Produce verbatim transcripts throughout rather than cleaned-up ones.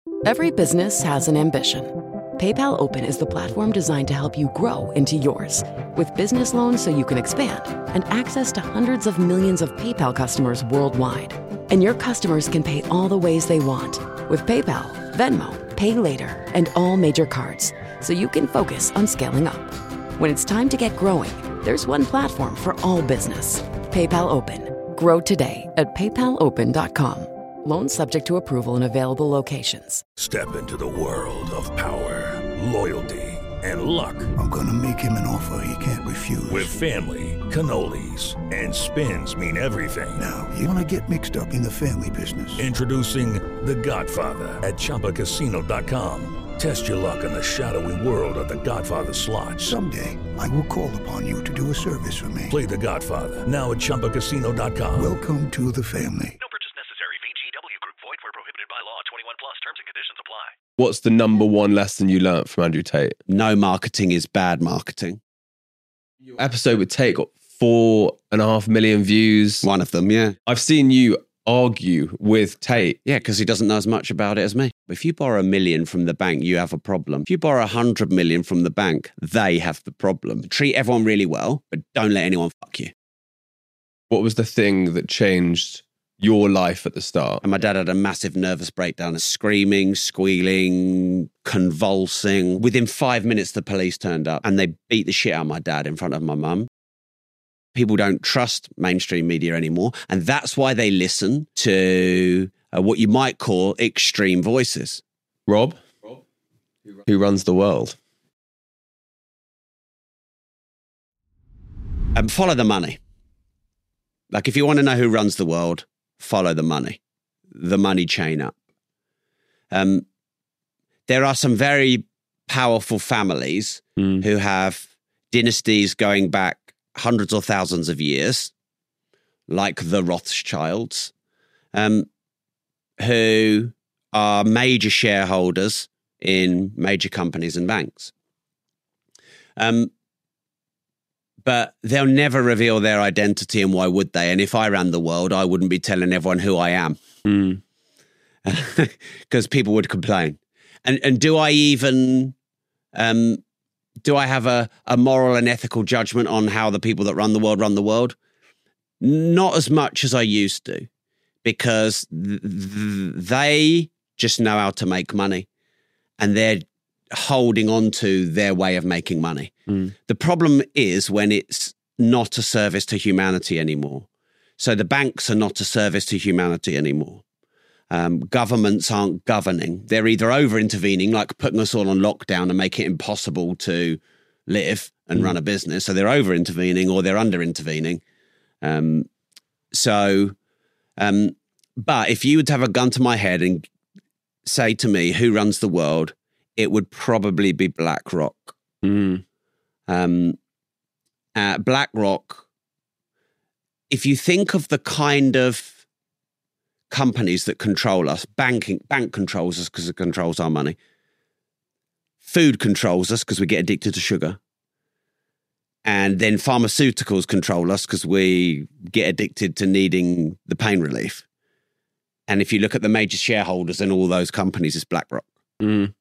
Every business has an ambition. PayPal Open is the platform designed to help you grow into yours. With business loans so you can expand and access to hundreds of millions of PayPal customers worldwide. And your customers can pay all the ways they want with PayPal, Venmo, Pay Later, and all major cards, so you can focus on scaling up. When it's time to get growing, there's one platform for all business. PayPal Open. Grow today at paypal open dot com. Loans subject to approval in available locations. Step into the world of power, loyalty, and luck. I'm gonna make him an offer he can't refuse. With family, cannolis, and spins mean everything. Now, you wanna get mixed up in the family business. Introducing The Godfather at chumba casino dot com. Test your luck in the shadowy world of The Godfather slot. Someday, I will call upon you to do a service for me. Play The Godfather, now at chumba casino dot com. Welcome to the family. No purchase necessary. V G W Group. Void where prohibited by law. twenty-one plus. Terms and conditions apply. What's the number one lesson you learnt from Andrew Tate? No marketing is bad marketing. Your episode with Tate got four and a half million views. One of them, yeah. I've seen you argue with Tate. Yeah, because he doesn't know as much about it as me. If you borrow a million from the bank, you have a problem. If you borrow a hundred million from the bank, they have the problem. Treat everyone really well, but don't let anyone fuck you. What was the thing that changed your life at the start? And my dad had a massive nervous breakdown, screaming, squealing, convulsing. Within five minutes, the police turned up and they beat the shit out of my dad in front of my mum. People don't trust mainstream media anymore. And that's why they listen to uh, what you might call extreme voices. Rob, Rob? Who runs the world? Um, follow the money. Like if you want to know who runs the world, follow the money, the money chain up. Um, there are some very powerful families mm. who have dynasties going back hundreds or thousands of years, like the Rothschilds, um, who are major shareholders in major companies and banks. Um, but they'll never reveal their identity, and why would they? And if I ran the world, I wouldn't be telling everyone who I am. Mm. Because people would complain. And and do I even... Um, Do I have a, a moral and ethical judgment on how the people that run the world run the world? Not as much as I used to, because th- th- they just know how to make money and they're holding on to their way of making money. Mm. The problem is when it's not a service to humanity anymore. So the banks are not a service to humanity anymore. Um, governments aren't governing. They're either over-intervening, like putting us all on lockdown and make it impossible to live and mm. run a business. So they're over-intervening, or they're under-intervening. Um, so, um, but if you would have a gun to my head and say to me, who runs the world, it would probably be BlackRock. Mm. Um, uh, BlackRock, if you think of the kind of companies that control us, banking, bank controls us because it controls our money. Food controls us because we get addicted to sugar. And then pharmaceuticals control us because we get addicted to needing the pain relief. And if you look at the major shareholders in all those companies, it's BlackRock. Mm.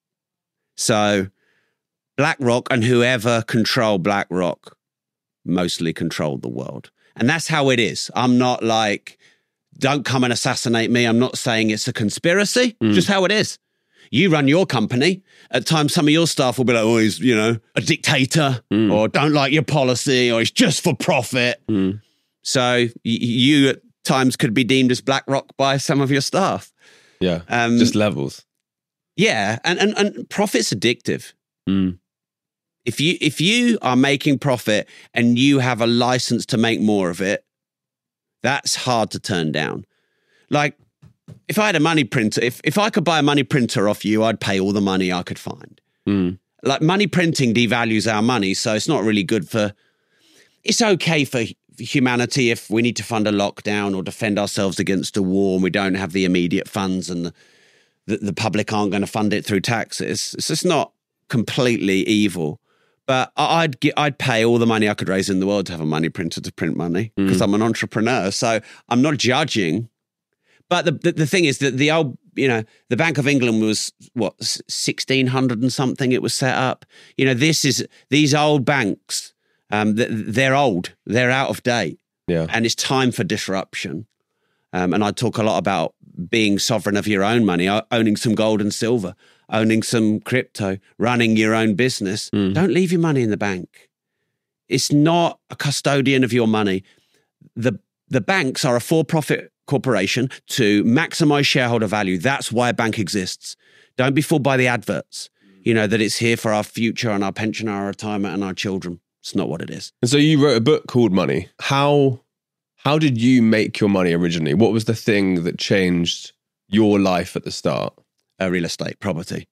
So BlackRock and whoever control BlackRock mostly control the world. And that's how it is. I'm not like... Don't come and assassinate me. I'm not saying it's a conspiracy, mm. just how it is. You run your company. At times, some of your staff will be like, oh, he's, you know, a dictator mm. or don't like your policy or it's just for profit. Mm. So y- you at times could be deemed as BlackRock by some of your staff. Yeah, um, just levels. Yeah, and, and, and profit's addictive. Mm. If you if you are making profit and you have a license to make more of it, that's hard to turn down. Like, if I had a money printer, if, if I could buy a money printer off you, I'd pay all the money I could find. Mm. Like, money printing devalues our money, so it's not really good for... It's okay for humanity if we need to fund a lockdown or defend ourselves against a war and we don't have the immediate funds and the, the, the public aren't going to fund it through taxes. It's just not completely evil. But I'd get, I'd pay all the money I could raise in the world to have a money printer to print money because mm. I'm an entrepreneur. So I'm not judging. But the, the, the thing is that the old you know, the Bank of England was, what, sixteen hundred and something it was set up. You know, this is, these old banks, um, they're old, they're out of date. Yeah. And it's time for disruption. Um, and I talk a lot about being sovereign of your own money, owning some gold and silver, owning some crypto, running your own business. Mm. Don't leave your money in the bank. It's not a custodian of your money. The the banks are a for-profit corporation to maximize shareholder value. That's why a bank exists. Don't be fooled by the adverts, you know, that it's here for our future and our pension, our retirement and our children. It's not what it is. And so you wrote a book called Money. How how did you make your money originally? What was the thing that changed your life at the start? Uh, real estate, property.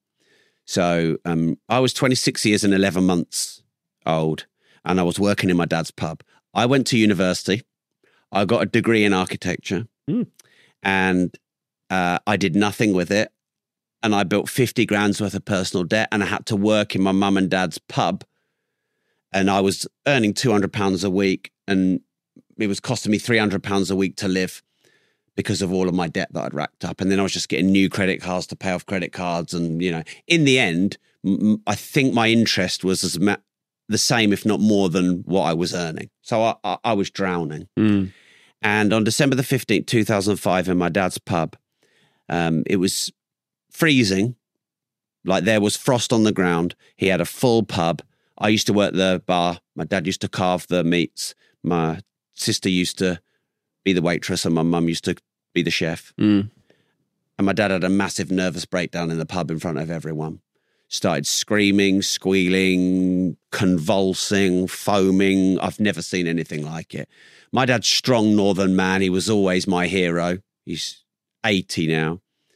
So um, I was twenty-six years and eleven months old, and I was working in my dad's pub. I went to university. I got a degree in architecture, mm. and uh, I did nothing with it. And I built fifty grand's worth of personal debt, and I had to work in my mum and dad's pub. And I was earning two hundred pounds a week, and it was costing me three hundred pounds a week to live because of all of my debt that I'd racked up. And then I was just getting new credit cards to pay off credit cards. And, you know, in the end, m- I think my interest was as ma- the same, if not more than what I was earning. So I, I, I was drowning. Mm. And on December the fifteenth, two thousand five, in my dad's pub, um, it was freezing. Like, there was frost on the ground. He had a full pub. I used to work the bar. My dad used to carve the meats. My sister used to be the waitress, and my mum used to be the chef. Mm. And my dad had a massive nervous breakdown in the pub in front of everyone. Started screaming, squealing, convulsing, foaming. I've never seen anything like it. My dad's strong northern man. He was always my hero. He's eighty now.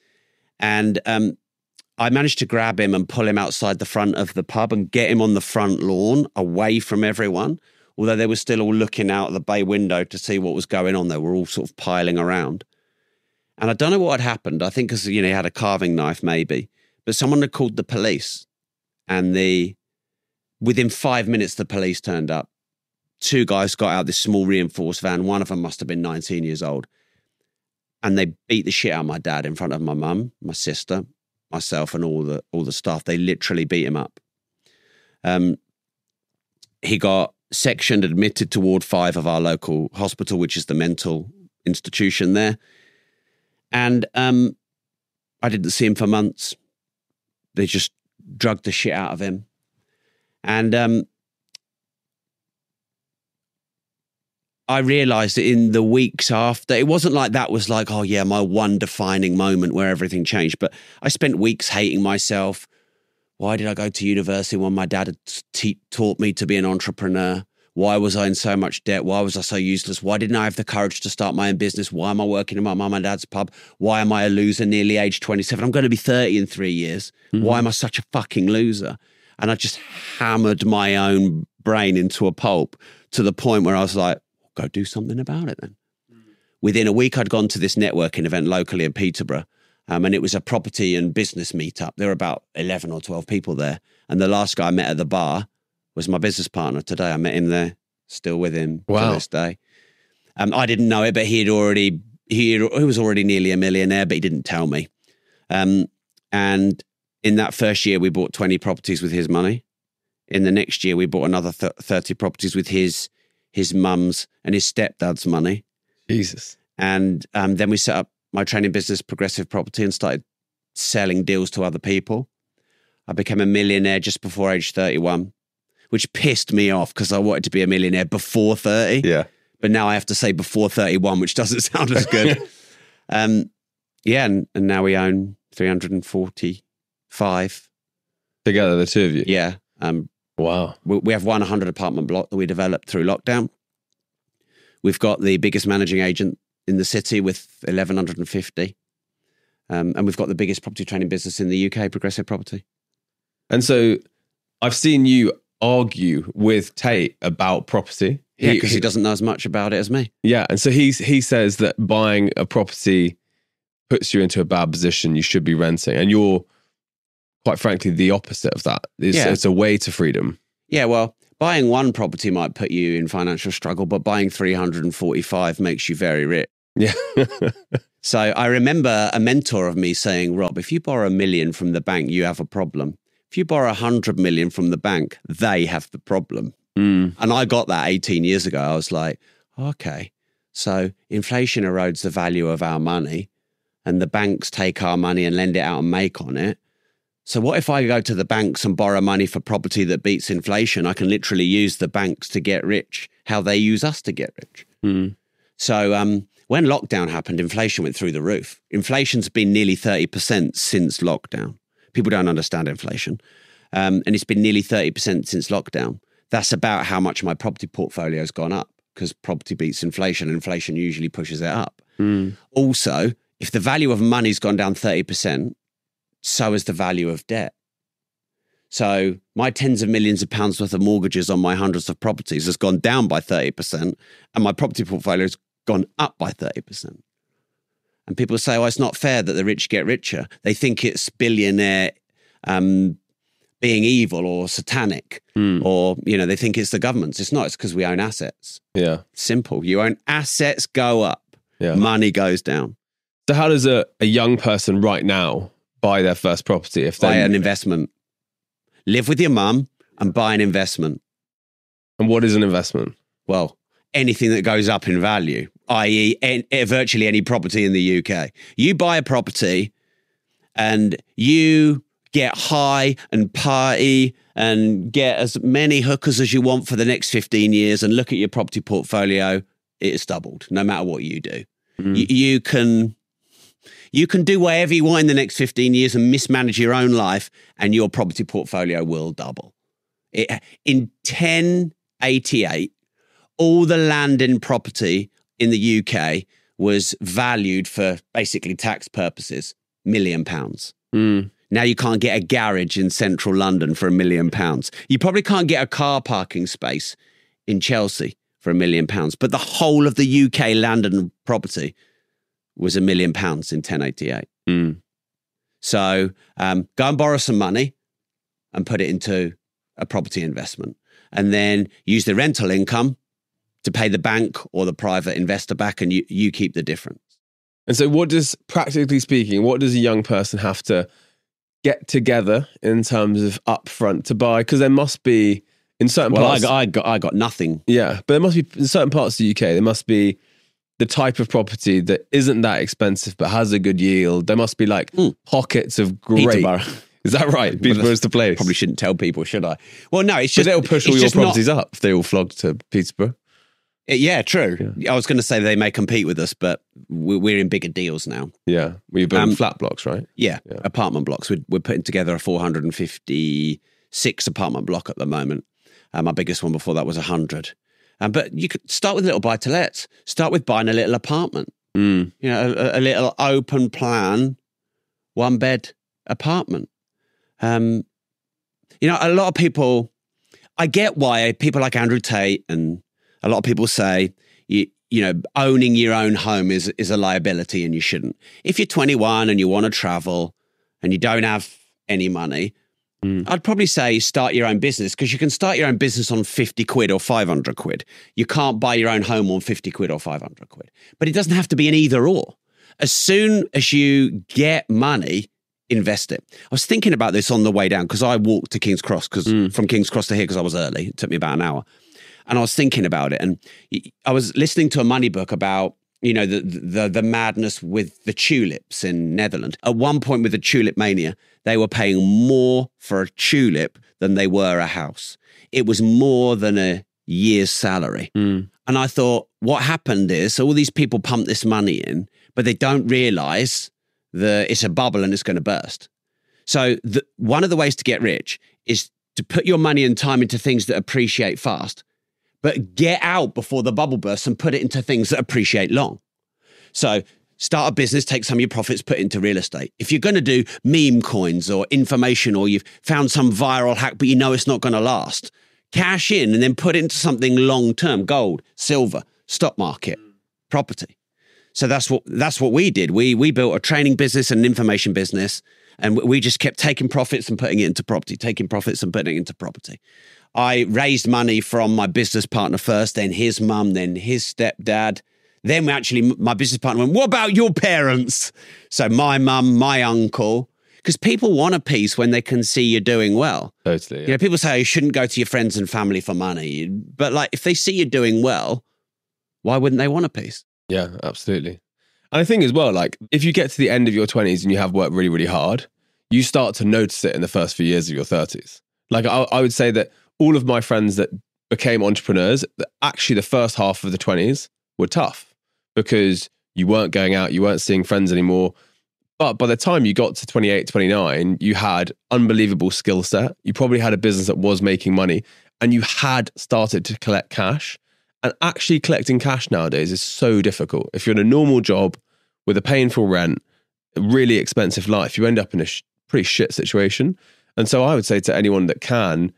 And um, I managed to grab him and pull him outside the front of the pub and get him on the front lawn away from everyone, although they were still all looking out the bay window to see what was going on. They were all sort of piling around. And I don't know what had happened. I think because, you know, he had a carving knife maybe, but someone had called the police, and the within five minutes, the police turned up. Two guys got out this small reinforced van. One of them must have been nineteen years old. And they beat the shit out of my dad in front of my mum, my sister, myself, and all the all the staff. They literally beat him up. Um, he got sectioned, admitted to Ward five of our local hospital, which is the mental institution there. And um, I didn't see him for months. They just drugged the shit out of him. And um, I realised that in the weeks after, it wasn't like that was like, oh yeah, my one defining moment where everything changed. But I spent weeks hating myself. Why did I go to university when my dad had te- taught me to be an entrepreneur? Why was I in so much debt? Why was I so useless? Why didn't I have the courage to start my own business? Why am I working in my mum and dad's pub? Why am I a loser nearly age twenty-seven? I'm going to be thirty in three years. Mm-hmm. Why am I such a fucking loser? And I just hammered my own brain into a pulp to the point where I was like, go do something about it then. Mm-hmm. Within a week, I'd gone to this networking event locally in Peterborough. Um, and it was a property and business meetup. There were about eleven or twelve people there. And the last guy I met at the bar was my business partner today. I met him there, still with him wow. to this day. Um, I didn't know it, but he had already, he, had, he was already nearly a millionaire, but he didn't tell me. Um, and in that first year, we bought twenty properties with his money. In the next year, we bought another th- thirty properties with his his mum's and his stepdad's money. Jesus. And um, then we set up my training business, Progressive Property, and started selling deals to other people. I became a millionaire just before age thirty-one, which pissed me off because I wanted to be a millionaire before thirty. Yeah. But now I have to say before thirty-one, which doesn't sound as good. um, yeah, and, and now we own three hundred forty-five. Together, the two of you? Yeah. Um, wow. We, we have one hundred apartment block that we developed through lockdown. We've got the biggest managing agent in the city with eleven fifty. Um, and we've got the biggest property training business in the U K, Progressive Property. And so I've seen you argue with Tate about property. Yeah, because he, he doesn't know as much about it as me. Yeah, and so he's, he says that buying a property puts you into a bad position. You should be renting. And you're, quite frankly, the opposite of that. It's, yeah. it's a way to freedom. Yeah, well, buying one property might put you in financial struggle, but buying three hundred forty-five makes you very rich. Yeah. So I remember a mentor of me saying, Rob, if you borrow a million from the bank, you have a problem. If you borrow a hundred million from the bank, they have the problem. Mm. And I got that eighteen years ago. I was like, okay, so inflation erodes the value of our money and the banks take our money and lend it out and make on it. So what if I go to the banks and borrow money for property that beats inflation? I can literally use the banks to get rich, how they use us to get rich. Mm. So um, when lockdown happened, inflation went through the roof. Inflation's been nearly thirty percent since lockdown. People don't understand inflation. Um, and it's been nearly thirty percent since lockdown. That's about how much my property portfolio has gone up because property beats inflation and inflation usually pushes it up. Mm. Also, if the value of money's gone down thirty percent, so is the value of debt. So my tens of millions of pounds worth of mortgages on my hundreds of properties has gone down by thirty percent and my property portfolio has gone up by thirty percent. And people say, oh, it's not fair that the rich get richer. They think it's billionaire um, being evil or satanic, Mm. or, you know, they think it's the government's. It's not. It's because we own assets. Yeah. Simple. You own assets, go up. Yeah. Money goes down. So how does a, a young person right now buy their first property? If they Buy an investment. Live with your mum and buy an investment. And what is an investment? Well, anything that goes up in value, that is en- virtually any property in the U K. You buy a property and you get high and party and get as many hookers as you want for the next fifteen years and look at your property portfolio, it's doubled no matter what you do. Mm. You, you can you can do whatever you want in the next fifteen years and mismanage your own life and your property portfolio will double. It, in ten eighty-eight, all the land and property in the U K was valued for basically tax purposes, million pounds. Mm. Now you can't get a garage in central London for a million pounds. You probably can't get a car parking space in Chelsea for a million pounds. But the whole of the U K land and property was a million pounds in ten eighty-eight. Mm. So um, go and borrow some money and put it into a property investment. And then use the rental income to pay the bank or the private investor back, and you, you keep the difference. And so what does, practically speaking, what does a young person have to get together in terms of upfront to buy? Because there must be in certain Well, parts... I got, I, got, I got nothing. Yeah, but there must be, in certain parts of the U K, there must be the type of property that isn't that expensive but has a good yield. There must be like Mm. pockets of great... Peterborough. Is that right? Peterborough's the place. Probably shouldn't tell people, should I? Well, no, it's But just... they'll push all it's your just not- properties up if they all flock to Peterborough. Yeah, true. I was going to say they may compete with us, but we- we're in bigger deals now. Yeah, well, you're building Um, flat blocks, right? Yeah, Yeah. apartment blocks. We're, we're putting together a four hundred fifty-six apartment block at the moment. Um, our biggest one before that was one hundred. Um, but you could start with little buy-to-lets. Start with buying a little apartment. Mm. You know, a, a little open plan, one-bed apartment. Um, you know, a lot of people... I get why people like Andrew Tate and a lot of people say, you, you know, owning your own home is is a liability and you shouldn't. If you're twenty-one and you want to travel and you don't have any money, mm. I'd probably say start your own business, because you can start your own business on fifty quid or five hundred quid. You can't buy your own home on fifty quid or five hundred quid. But it doesn't have to be an either or. As soon as you get money, invest it. I was thinking about this on the way down because I walked to King's Cross, because mm. from King's Cross to here, because I was early. It took me about an hour. And I was thinking about it, and I was listening to a money book about, you know, the the the madness with the tulips in Netherlands. At one point with the tulip mania, they were paying more for a tulip than they were a house. It was more than a year's salary. Mm. And I thought, what happened is all these people pump this money in, but they don't realize that it's a bubble and it's going to burst. So the, one of the ways to get rich is to put your money and time into things that appreciate fast, but get out before the bubble bursts and put it into things that appreciate long. So start a business, take some of your profits, put into real estate. If you're going to do meme coins or information, or you've found some viral hack, but you know it's not going to last, cash in and then put it into something long-term: gold, silver, stock market, property. So that's what that's what we did. We we built a training business and an information business, and we just kept taking profits and putting it into property, taking profits and putting it into property. I raised money from my business partner first, then his mum, then his stepdad, Then we actually, my business partner went, what about your parents? So my mum, my uncle, because people want a piece when they can see you're doing well. Totally. Yeah. You know, people say you shouldn't go to your friends and family for money. But like, if they see you're doing well, why wouldn't they want a piece? Yeah, absolutely. And I think as well, like if you get to the end of your twenties and you have worked really, really hard, you start to notice it in the first few years of your thirties. Like I, I would say that all of my friends that became entrepreneurs, actually the first half of the twenties were tough because you weren't going out, you weren't seeing friends anymore. But by the time you got to twenty-eight, twenty-nine, you had unbelievable skill set. You probably had a business that was making money and you had started to collect cash. And actually collecting cash nowadays is so difficult. If you're in a normal job with a painful rent, a really expensive life, you end up in a sh- pretty shit situation. And so I would say to anyone that can,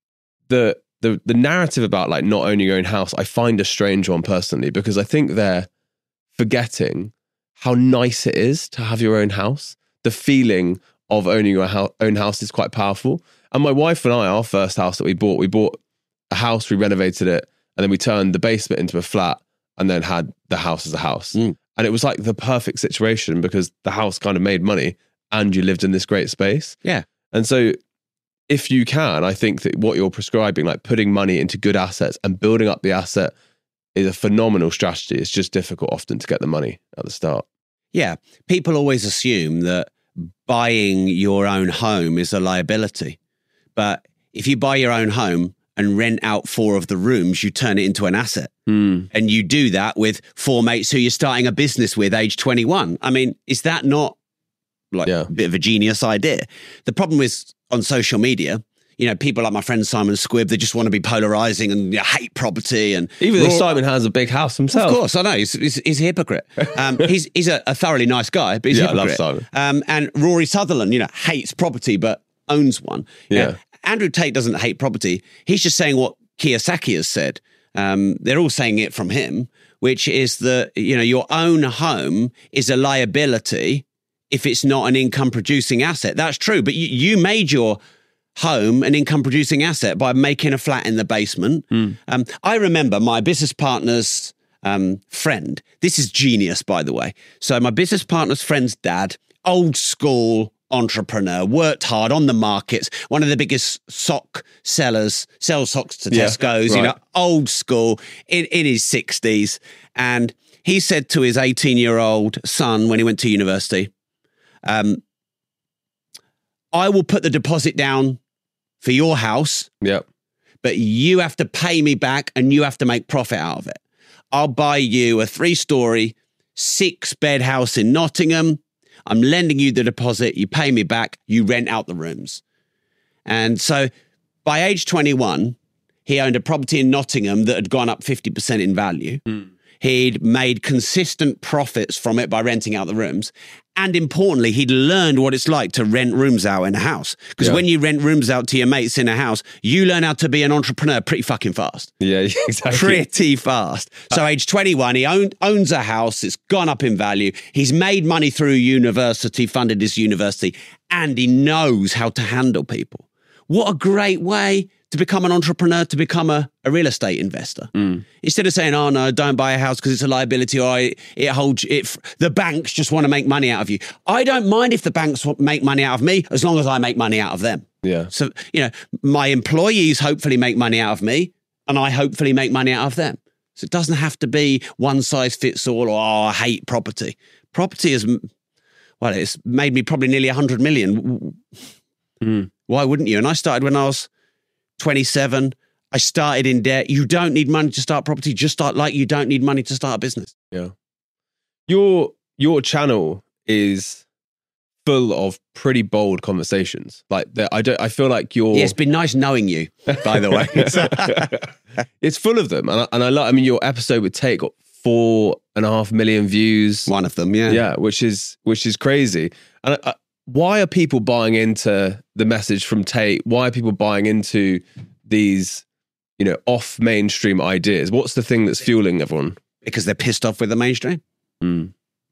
the the the narrative about like not owning your own house, I find a strange one personally, because I think they're forgetting how nice it is to have your own house. The feeling of owning your ho- own house is quite powerful. And my wife and I, our first house that we bought, we bought a house, we renovated it, and then we turned the basement into a flat and then had the house as a house. Mm. And it was like the perfect situation because the house kind of made money and you lived in this great space. Yeah. And so if you can, I think that what you're prescribing, like putting money into good assets and building up the asset, is a phenomenal strategy. It's just difficult often to get the money at the start. Yeah. People always assume that buying your own home is a liability. But if you buy your own home and rent out four of the rooms, you turn it into an asset. Mm. And you do that with four mates who you're starting a business with age twenty-one. I mean, is that not like yeah. a bit of a genius idea? The problem is on social media, you know, people like my friend Simon Squibb, they just want to be polarizing and you know, hate property. And even though Simon has a big house himself. Of course, I know. He's, he's, he's a hypocrite. Um, he's he's a, a thoroughly nice guy, but he's yeah, a hypocrite. I love Simon. Um, and Rory Sutherland, you know, hates property, but owns one. Yeah. You know, Andrew Tate doesn't hate property. He's just saying what Kiyosaki has said. Um, they're all saying it from him, which is that, you know, your own home is a liability if it's not an income producing asset. That's true. But you, you made your home an income producing asset by making a flat in the basement. Mm. Um, I remember my business partner's um, friend. This is genius, by the way. So my business partner's friend's dad, old school entrepreneur, worked hard on the markets, one of the biggest sock sellers, sells socks to yeah, Tesco's, right. you know, old school, in, in his sixties. And he said to his eighteen-year-old son when he went to university, um, I will put the deposit down for your house, yep. but you have to pay me back and you have to make profit out of it. I'll buy you a three-story, six-bed house in Nottingham. I'm lending you the deposit. You pay me back. You rent out the rooms. And so by age twenty-one, he owned a property in Nottingham that had gone up fifty percent in value. Mm. He'd made consistent profits from it by renting out the rooms. And importantly, he'd learned what it's like to rent rooms out in a house. Because yeah. when you rent rooms out to your mates in a house, you learn how to be an entrepreneur pretty fucking fast. Yeah, exactly. Pretty fast. So age twenty-one, he own, owns a house. It's gone up in value. He's made money through university, funded his university, and he knows how to handle people. What a great way to become an entrepreneur, to become a, a real estate investor. Mm. Instead of saying, oh no, don't buy a house because it's a liability, or it, it holds it. The banks just want to make money out of you. I don't mind if the banks make money out of me as long as I make money out of them. Yeah. So, you know, my employees hopefully make money out of me and I hopefully make money out of them. So it doesn't have to be one size fits all, or oh, I hate property. Property is, well, it's made me probably nearly one hundred million. Mm. Why wouldn't you? And I started when I was twenty-seven. I started in debt. You don't need money to start property. Just start like you don't need money to start a business. Yeah. Your your channel is full of pretty bold conversations. Like I don't. I feel like you're. Yeah, it's been nice knowing you, by the way. It's full of them, and I, and I like. I mean, your episode with Tate got four and a half million views. One of them, yeah, yeah, which is which is crazy. And I, why are people buying into the message from Tate? Why are people buying into these, you know, off mainstream ideas? What's the thing that's fueling everyone? Because they're pissed off with the mainstream. Mm.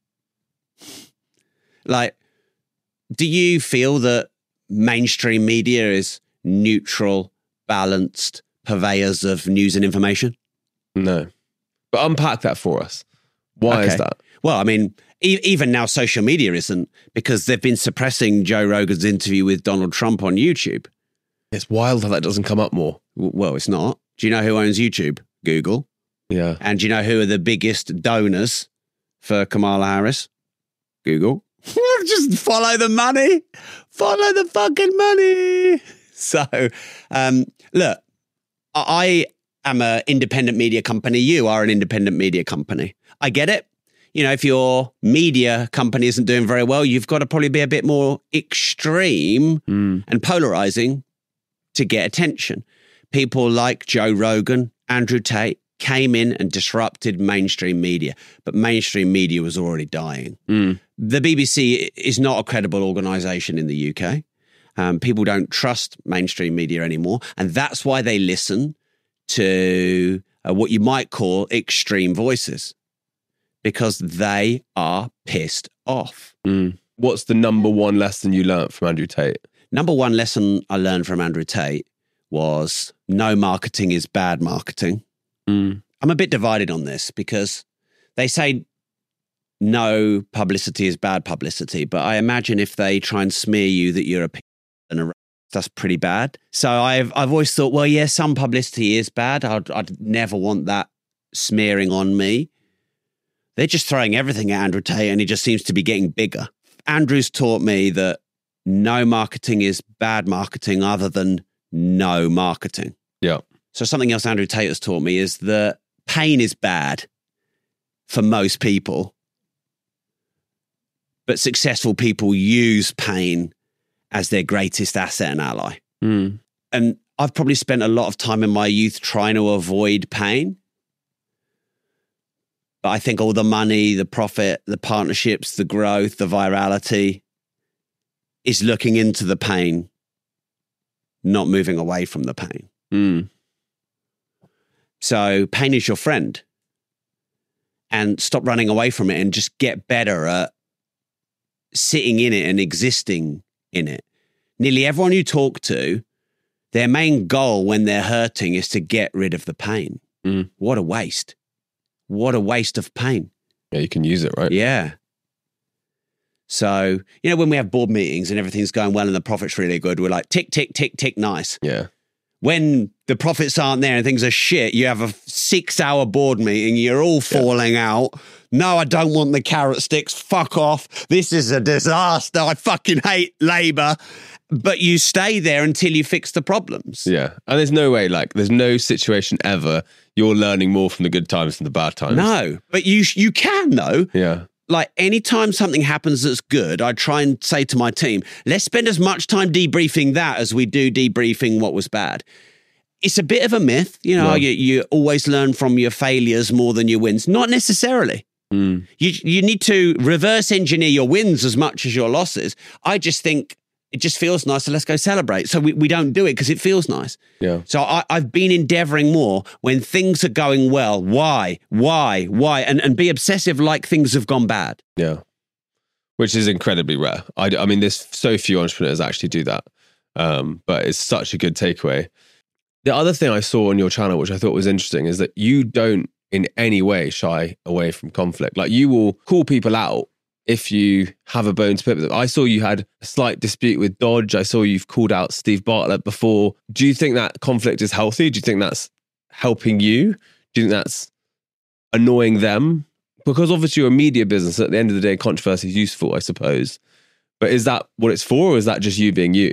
Like, do you feel that mainstream media is neutral, balanced purveyors of news and information? No. But unpack that for us. Why Okay. is that? Well, I mean, e- even now social media isn't, because they've been suppressing Joe Rogan's interview with Donald Trump on YouTube. It's wild how that doesn't come up more. W- Well, it's not. Do you know who owns YouTube? Google. Yeah. And do you know who are the biggest donors for Kamala Harris? Google. Just follow the money. Follow the fucking money. So, um, look, I am an independent media company. You are an independent media company. I get it. You know, if your media company isn't doing very well, you've got to probably be a bit more extreme Mm. and polarizing to get attention. People like Joe Rogan, Andrew Tate came in and disrupted mainstream media, but mainstream media was already dying. Mm. The B B C is not a credible organization in the U K. Um, people don't trust mainstream media anymore, and that's why they listen to uh, what you might call extreme voices, because they are pissed off. Mm. What's the number one lesson you learnt from Andrew Tate? Number one lesson I learned from Andrew Tate was no marketing is bad marketing. Mm. I'm a bit divided on this because they say no publicity is bad publicity, but I imagine if they try and smear you that you're a p- and a that's pretty bad. So I've I've always thought, well, yeah, some publicity is bad. I'd, I'd never want that smearing on me. They're just throwing everything at Andrew Tate, and he just seems to be getting bigger. Andrew's taught me that no marketing is bad marketing other than no marketing. Yeah. So something else Andrew Tate has taught me is that pain is bad for most people, but successful people use pain as their greatest asset and ally. Mm. And I've probably spent a lot of time in my youth trying to avoid pain. But I think all the money, the profit, the partnerships, the growth, the virality is looking into the pain, not moving away from the pain. Mm. So pain is your friend, and stop running away from it and just get better at sitting in it and existing in it. Nearly everyone you talk to, their main goal when they're hurting is to get rid of the pain. Mm. What a waste. What a waste of pain. Yeah, you can use it, right? Yeah. So, you know, when we have board meetings and everything's going well and the profit's really good, we're like, tick, tick, tick, tick, nice. Yeah. When the profits aren't there and things are shit, you have a six hour board meeting, you're all falling yeah. out. No, I don't want the carrot sticks. Fuck off. This is a disaster. I fucking hate Labour. But you stay there until you fix the problems. Yeah. And there's no way, like, there's no situation ever you're learning more from the good times than the bad times. No, but you you can, though. Yeah. Like, anytime something happens that's good, I try and say to my team, let's spend as much time debriefing that as we do debriefing what was bad. It's a bit of a myth. You know, Yeah. you, you always learn from your failures more than your wins. Not necessarily. Mm. You you need to reverse engineer your wins as much as your losses. I just think it just feels nice, so let's go celebrate. So we, we don't do it because it feels nice. Yeah. So I, I've been endeavoring more when things are going well. Why? Why? Why? And and be obsessive like things have gone bad. Yeah. Which is incredibly rare. I, I mean, there's so few entrepreneurs actually do that. Um, but it's such a good takeaway. The other thing I saw on your channel, which I thought was interesting, is that you don't in any way shy away from conflict. Like, you will call people out if you have a bone to pick with them. I saw you had a slight dispute with Dodge. I saw you've called out Steve Bartlett before. Do you think that conflict is healthy? Do you think that's helping you? Do you think that's annoying them? Because obviously you're a media business. At the end of the day, controversy is useful, I suppose. But is that what it's for, or is that just you being you?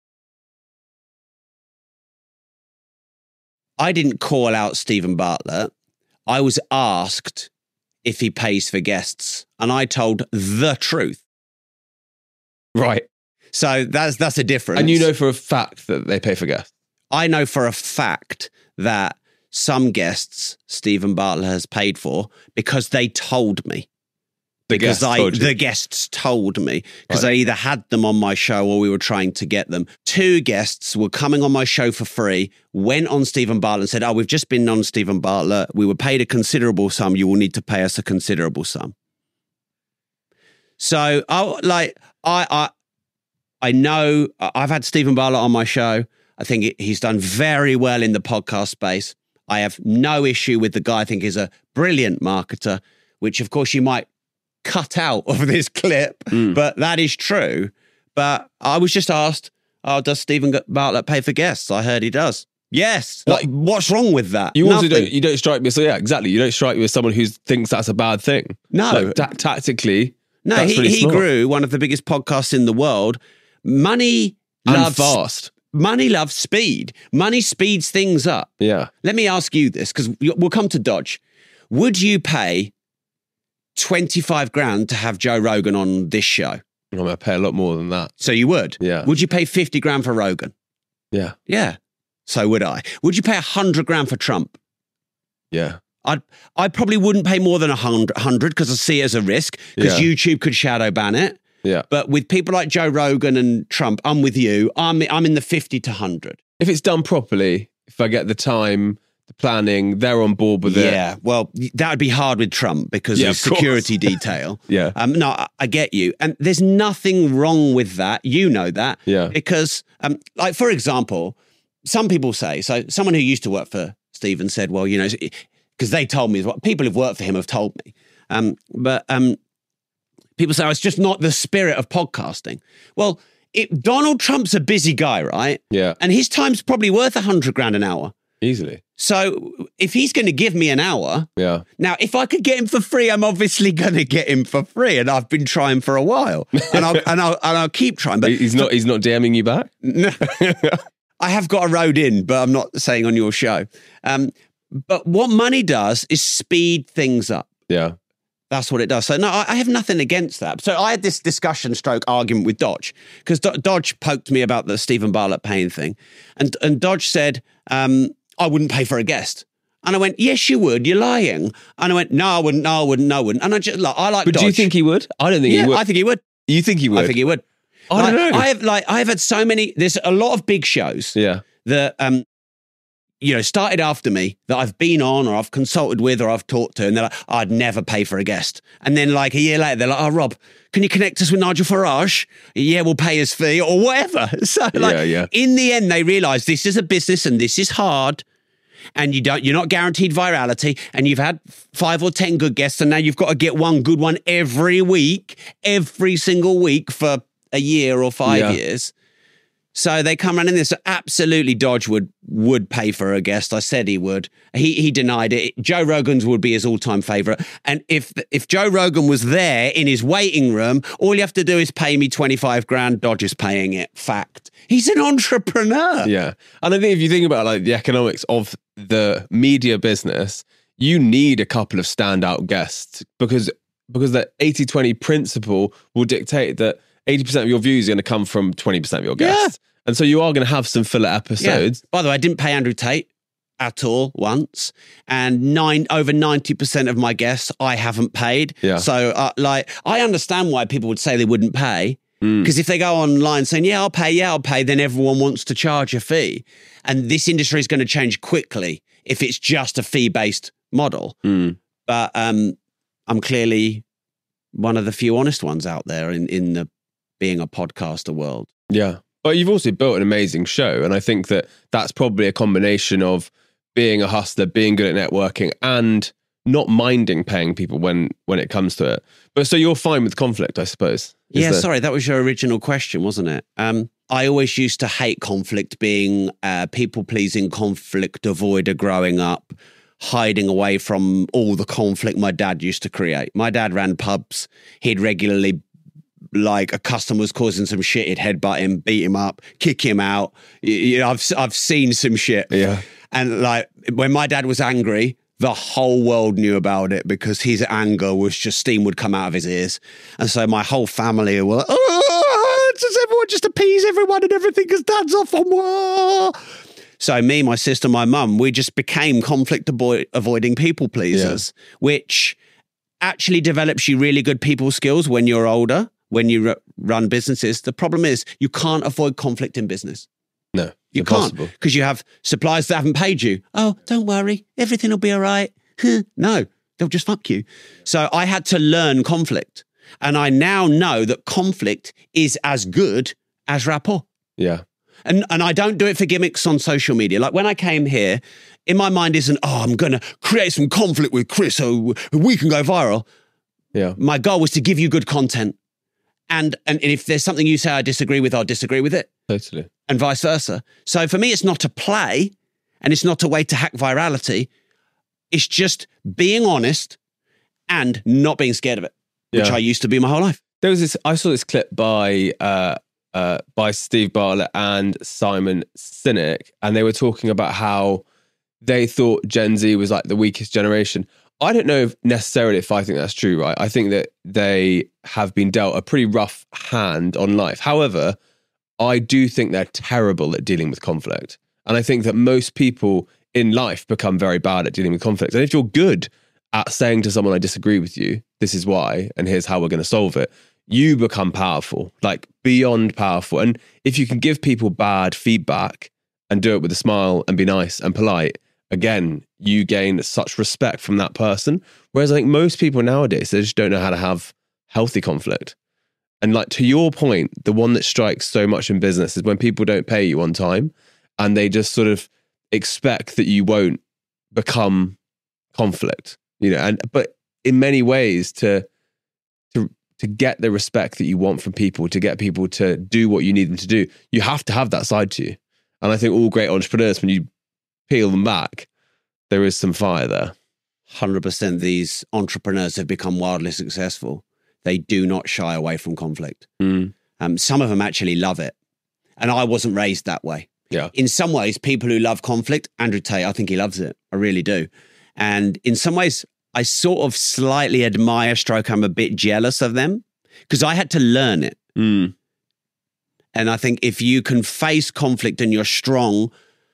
I didn't call out Stephen Bartlett. I was asked if he pays for guests, and I told the truth. Right. So that's that's a difference. And you know for a fact that they pay for guests? I know for a fact that some guests Stephen Bartlett has paid for because they told me. The Because guests I, told you. the guests told me, because Right. I either had them on my show or we were trying to get them. Two guests were coming on my show for free, went on Stephen Bartlett and said, oh, we've just been on Stephen Bartlett. We were paid a considerable sum. You will need to pay us a considerable sum. So, I like, I, I, I know I've had Stephen Bartlett on my show. I think he's done very well in the podcast space. I have no issue with the guy. I think he's a brilliant marketer. which of course you might cut out of this clip, Mm. but that is true. But I was just asked, oh, does Stephen Bartlett pay for guests? I heard he does. Yes. Like, what's wrong with that? You also Nothing. don't. You don't strike me. So yeah, exactly. You don't strike me as someone who thinks that's a bad thing. No. Like, ta- tactically. No, that's he, really he smart. grew one of the biggest podcasts in the world. Money And loves fast. Money loves speed. Money speeds things up. Yeah. Let me ask you this, because we'll come to Dodge. Would you pay twenty-five grand to have Joe Rogan on this show? I'm going to pay a lot more than that. So you would? Yeah. Would you pay fifty grand for Rogan? Yeah. Yeah. So would I. Would you pay one hundred grand for Trump? Yeah. I'd, I probably wouldn't pay more than one hundred because I see it as a risk, because Yeah. YouTube could shadow ban it. Yeah. But with people like Joe Rogan and Trump, I'm with you. I'm I'm in the fifty to one hundred. If it's done properly, if I get the time, the planning, they're on board with it. Yeah, well, that would be hard with Trump because Yeah, of of course. security detail. Yeah. Um, no, I, I get you. And there's nothing wrong with that. You know that. Yeah. Because, um, like, for example, some people say, so someone who used to work for Stephen said, well, you know, because they told me, what people who've worked for him have told me. Um, but um, people say, oh, it's just not the spirit of podcasting. Well, it, Donald Trump's a busy guy, right? Yeah. And his time's probably worth a hundred grand an hour. Easily. So if he's going to give me an hour, Yeah. now if I could get him for free, I'm obviously going to get him for free, and I've been trying for a while, and I'll and I'll, and I'll keep trying. But He's not. He's not DMing you back. no, I have got a road in, but I'm not saying on your show. Um, but what money does is speed things up. Yeah. That's what it does. So no, I I have nothing against that. So I had this discussion stroke argument with Dodge, because Do- Dodge poked me about the Stephen Bartlett paying thing. And and Dodge said, um, I wouldn't pay for a guest. And I went, yes, you would. You're lying. And I went, no, I wouldn't. No, I wouldn't. No, I wouldn't. And I just, like, I like But Dodge. do you think he would? I don't think Yeah, he would. I think he would. You think he would? I think he would. I don't Like, know. I have like I have had so many. There's a lot of big shows Yeah. that um, you know, started after me that I've been on or I've consulted with or I've talked to, and they're like, oh, I'd never pay for a guest. And then like a year later, they're like, oh, Rob, can you connect us with Nigel Farage? Yeah, we'll pay his fee or whatever. So like, Yeah, yeah. in the end, they realize this is a business and this is hard. And you don't, you're not guaranteed virality, and you've had five or ten good guests, and now you've got to get one good one every week, every single week for a year or five Yeah. years. So they come running this. So absolutely, Dodge would would pay for a guest. I said he would. He he denied it. Joe Rogan's would be his all time favorite. And if if Joe Rogan was there in his waiting room, all you have to do is pay me twenty-five grand. Dodge is paying it. Fact. He's an entrepreneur. Yeah. And I think if you think about like the economics of the media business, you need a couple of standout guests because because the eighty twenty principle will dictate that eighty percent of your views are going to come from twenty percent of your guests. Yeah. And so you are going to have some filler episodes. Yeah. By the way, I didn't pay Andrew Tate at all once, and nine over ninety percent of my guests I haven't paid. Yeah. So, uh, like, I understand why people would say they wouldn't pay, because if they go online saying, "Yeah, I'll pay, yeah, I'll pay," then everyone wants to charge a fee, and this industry is going to change quickly if it's just a fee-based model. Mm. But um, I'm clearly one of the few honest ones out there in in the being a podcaster world. Yeah. But you've also built an amazing show. And I think that that's probably a combination of being a hustler, being good at networking, and not minding paying people when when it comes to it. But so you're fine with conflict, I suppose. Is Yeah, there- sorry, that was your original question, wasn't it? Um, I always used to hate conflict, being uh, people-pleasing conflict avoider growing up, hiding away from all the conflict my dad used to create. My dad ran pubs. He'd regularly, like, a customer was causing some shit, he'd headbutt him, beat him up, kick him out. You, you know, I've, I've seen some shit. Yeah. And, like, when my dad was angry, the whole world knew about it because his anger was just, steam would come out of his ears. And so my whole family were like, oh, does everyone just appease everyone and everything because dad's off on war? So me, my sister, my mum, we just became conflict avo- avoiding people pleasers, yeah. which actually develops you really good people skills when you're older, when you r- run businesses. The problem is you can't avoid conflict in business. No, you impossible. can't, because you have suppliers that haven't paid you. Oh, don't worry, everything will be all right. No, they'll just fuck you. So I had to learn conflict. And I now know that conflict is as good as rapport. Yeah. And and I don't do it for gimmicks on social media. Like when I came here, in my mind isn't, oh, I'm going to create some conflict with Chris so we can go viral. Yeah. My goal was to give you good content. And, and if there's something you say I disagree with, I'll disagree with it. Totally. And vice versa. So for me, it's not a play and it's not a way to hack virality. It's just being honest and not being scared of it, which Yeah. I used to be my whole life. There was this, I saw this clip by, uh, uh, by Steve Bartlett and Simon Sinek, and they were talking about how they thought Gen Z was like the weakest generation. I don't know if necessarily if I think that's true, right? I think that they have been dealt a pretty rough hand on life. However, I do think they're terrible at dealing with conflict. And I think that most people in life become very bad at dealing with conflict. And if you're good at saying to someone, I disagree with you, this is why, and here's how we're going to solve it, you become powerful, like beyond powerful. And if you can give people bad feedback and do it with a smile and be nice and polite, again, you gain such respect from that person. Whereas I think most people nowadays, they just don't know how to have healthy conflict. And like to your point, the one that strikes so much in business is when people don't pay you on time and they just sort of expect that you won't become conflict, you know, and but in many ways to to to get the respect that you want from people, to get people to do what you need them to do, you have to have that side to you. And I think all great entrepreneurs, when you peel them back, there is some fire there. one hundred percent these entrepreneurs have become wildly successful. They do not shy away from conflict. Mm. Um, some of them actually love it. And I wasn't raised that way. Yeah. In some ways, people who love conflict, Andrew Tate, I think he loves it. I really do. And in some ways, I sort of slightly admire, stroke, I'm a bit jealous of them because I had to learn it. Mm. And I think if you can face conflict and you're strong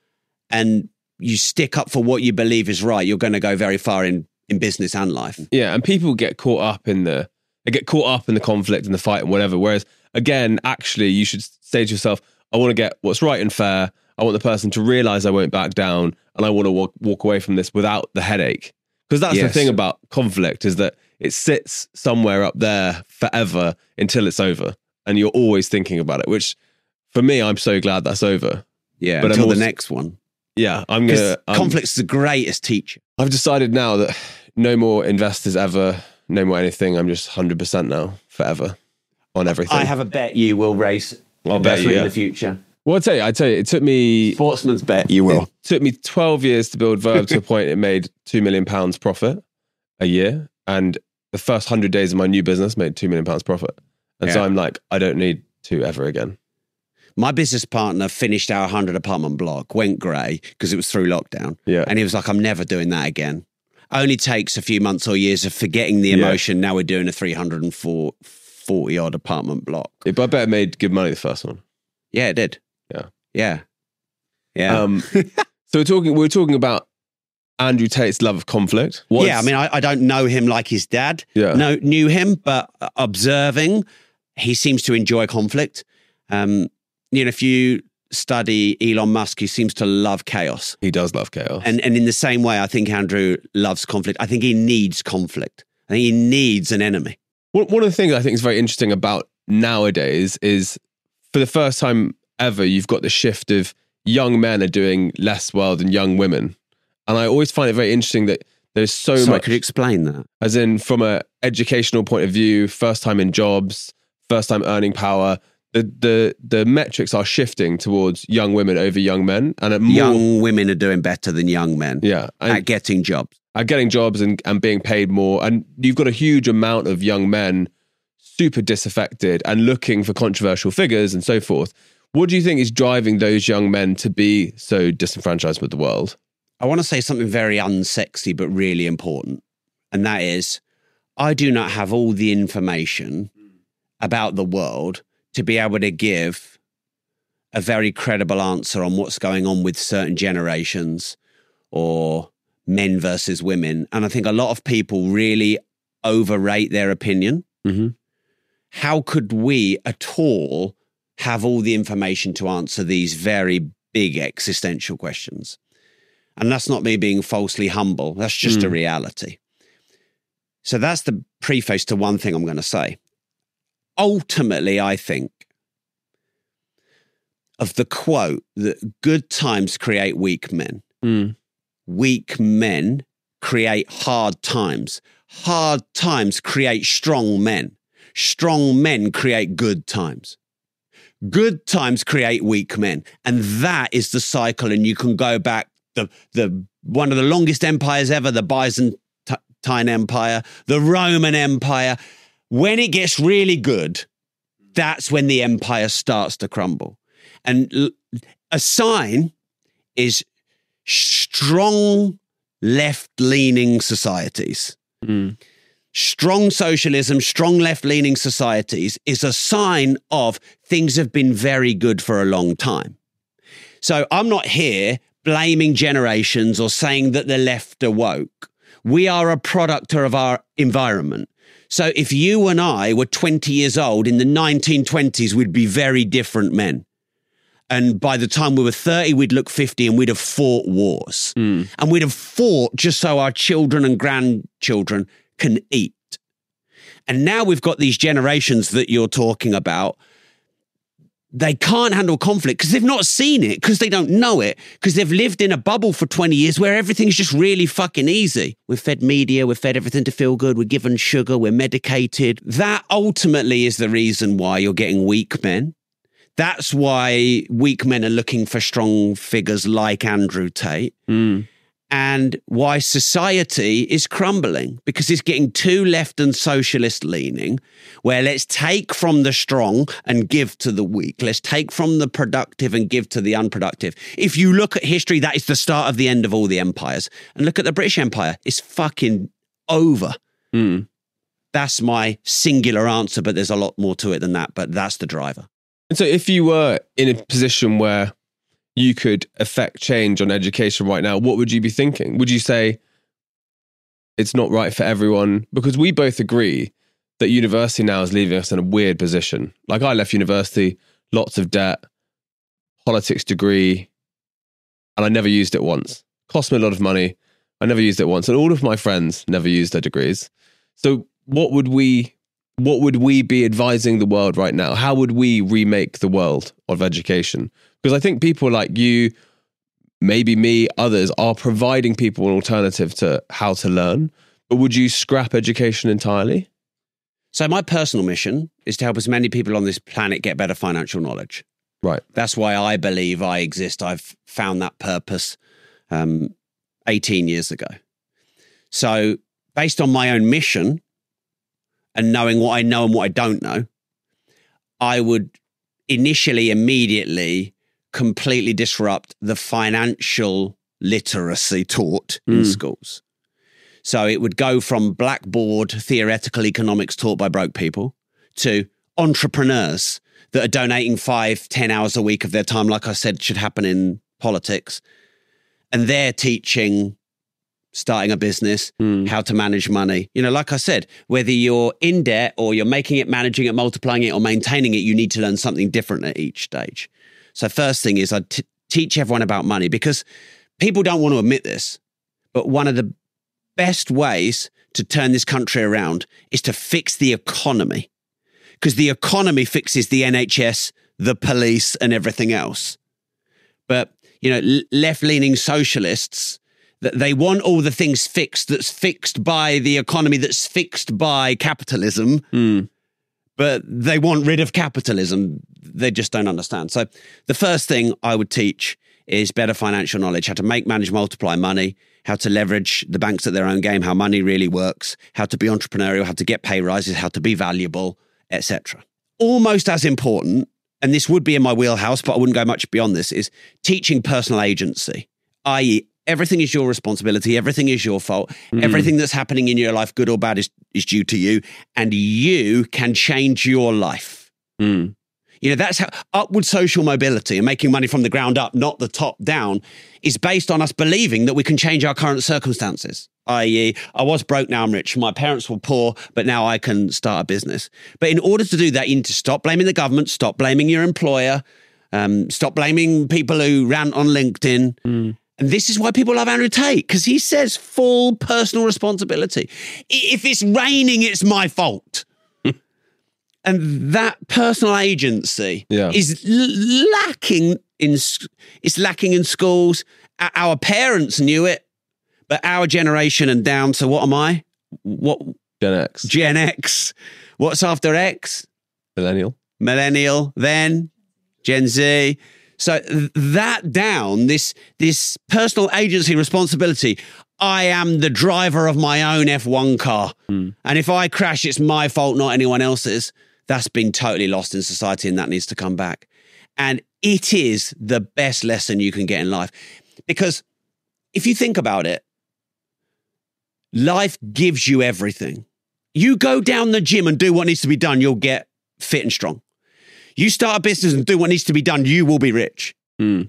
and you stick up for what you believe is right, you're going to go very far in, in business and life. Yeah, and people get caught up in the they get caught up in the conflict and the fight and whatever. Whereas again, actually, you should say to yourself, I want to get what's right and fair. I want the person to realize I won't back down, and I want to walk, walk away from this without the headache. Because that's Yes. the thing about conflict, is that it sits somewhere up there forever until it's over, and you're always thinking about it. Which, for me, I'm so glad that's over. Yeah, But I'm until also- the next one. Yeah, I'm Because gonna. I'm- conflict's the greatest teacher. I've decided now that no more investors ever, no more anything. I'm just one hundred percent now, forever, on everything. I have a bet you will raise I'll bet you, investment yeah. in the future. Well, I'll tell you, I tell you, it took me Sportsman's bet you will. It took me twelve years to build Verve to a point it made two million pounds profit a year. And the first one hundred days of my new business made two million pounds profit. And so Yeah. I'm like, I don't need to ever again. My business partner finished our one hundred apartment block, went grey because it was through lockdown. Yeah. And he was like, I'm never doing that again. Only takes a few months or years of forgetting the Yeah. emotion. Now we're doing a three hundred forty odd apartment block. It, but I bet it made good money the first one. Yeah, it did. Yeah. Yeah. Yeah. Um, so we're talking, we we're talking about Andrew Tate's love of conflict. What's- yeah, I mean, I, I don't know him like his dad. Yeah. No, knew him, but observing, he seems to enjoy conflict. Um, you know, if you study Elon Musk, he seems to love chaos. he does love chaos. And and in the same way, I think Andrew loves conflict. I think he needs conflict. I think he needs an enemy. One one of the things I think is very interesting about nowadays is, for the first time ever, you've got the shift of young men are doing less well than young women. And I always find it very interesting that there's so Sorry, much, could you explain that? as in from a educational point of view, first time in jobs, first time earning power, the the the metrics are shifting towards young women over young men. And at more, Young women are doing better than young men yeah, and at getting jobs. are getting jobs and, and being paid more. And you've got a huge amount of young men super disaffected and looking for controversial figures and so forth. What do you think is driving those young men to be so disenfranchised with the world? I want to say something very unsexy, but really important. And that is, I do not have all the information about the world to be able to give a very credible answer on what's going on with certain generations or men versus women. And I think a lot of people really overrate their opinion. Mm-hmm. How could we at all have all the information to answer these very big existential questions? And that's not me being falsely humble. That's just a reality. So that's the preface to one thing I'm going to say. Ultimately, I think of the quote that good times create weak men. Mm. Weak men create hard times. Hard times create strong men. Strong men create good times. Good times create weak men. And that is the cycle. And you can go back the the one of the longest empires ever, the Byzantine Empire, the Roman Empire. When it gets really good, that's when the empire starts to crumble. And a sign is strong left-leaning societies. Mm. Strong socialism, strong left-leaning societies is a sign of things have been very good for a long time. So I'm not here blaming generations or saying that the left are woke. We are a product of our environment. So if you and I were twenty years old in the nineteen twenties, we'd be very different men. And by the time we were thirty, we'd look fifty and we'd have fought wars. Mm. And we'd have fought just so our children and grandchildren can eat. And now we've got these generations that you're talking about. They can't handle conflict because they've not seen it, because they don't know it, because they've lived in a bubble for twenty years where everything's just really fucking easy. We're fed media, we're fed everything to feel good, we're given sugar, we're medicated. That ultimately is the reason why you're getting weak men. That's why weak men are looking for strong figures like Andrew Tate. Mm. And why society is crumbling, because it's getting too left and socialist leaning, where let's take from the strong and give to the weak. Let's take from the productive and give to the unproductive. If you look at history, that is the start of the end of all the empires. And look at the British Empire. It's fucking over. Mm. That's my singular answer, but there's a lot more to it than that. But that's the driver. And so if you were in a position where you could affect change on education right now, what would you be thinking? Would you say it's not right for everyone? Because we both agree that university now is leaving us in a weird position. Like, I left university, lots of debt, politics degree, and I never used it once. Cost me a lot of money. I never used it once. And all of my friends never used their degrees. So what would we, what would we be advising the world right now? How would we remake the world of education? Because I think people like you, maybe me, others, are providing people an alternative to how to learn. But would you scrap education entirely? So my personal mission is to help as many people on this planet get better financial knowledge. Right. That's why I believe I exist. I've found that purpose um, eighteen years ago. So based on my own mission and knowing what I know and what I don't know, I would initially, immediately completely disrupt the financial literacy taught in Mm. schools. So it would go from blackboard theoretical economics taught by broke people to entrepreneurs that are donating five, ten hours a week of their time, like I said, should happen in politics. And they're teaching starting a business, Mm. how to manage money. You know, like I said, whether you're in debt or you're making it, managing it, multiplying it, or maintaining it, you need to learn something different at each stage. So first thing is I'd t- teach everyone about money, because people don't want to admit this, but one of the best ways to turn this country around is to fix the economy, because the economy fixes the N H S, the police, and everything else. But, you know, l- left-leaning socialists, that they want all the things fixed that's fixed by the economy, that's fixed by capitalism, Mm. but they want rid of capitalism. They just don't understand. So the first thing I would teach is better financial knowledge, how to make, manage, multiply money, how to leverage the banks at their own game, how money really works, how to be entrepreneurial, how to get pay rises, how to be valuable, et cetera. Almost as important, and this would be in my wheelhouse, but I wouldn't go much beyond this, is teaching personal agency, that is, everything is your responsibility. Everything is your fault. Mm. Everything that's happening in your life, good or bad, is, is due to you. And you can change your life. Mm. You know, that's how upward social mobility and making money from the ground up, not the top down, is based on us believing that we can change our current circumstances. that is, I was broke, now I'm rich. My parents were poor, but now I can start a business. But in order to do that, you need to stop blaming the government, stop blaming your employer, um, stop blaming people who rant on LinkedIn. Mm. And this is why people love Andrew Tate, because he says full personal responsibility. If it's raining, it's my fault. And that personal agency Yeah. is l- lacking in s- it's lacking in schools. O- Our parents knew it, but our generation and down to what am I? What Gen X, Gen X? What's after X? millennial. Millennial, then Gen Z. So th- that down, this this personal agency responsibility. I am the driver of my own F one car. Mm. And if I crash, it's my fault, not anyone else's. That's been totally lost in society and that needs to come back. And it is the best lesson you can get in life. Because if you think about it, life gives you everything. You go down the gym and do what needs to be done, you'll get fit and strong. You start a business and do what needs to be done, you will be rich. Mm.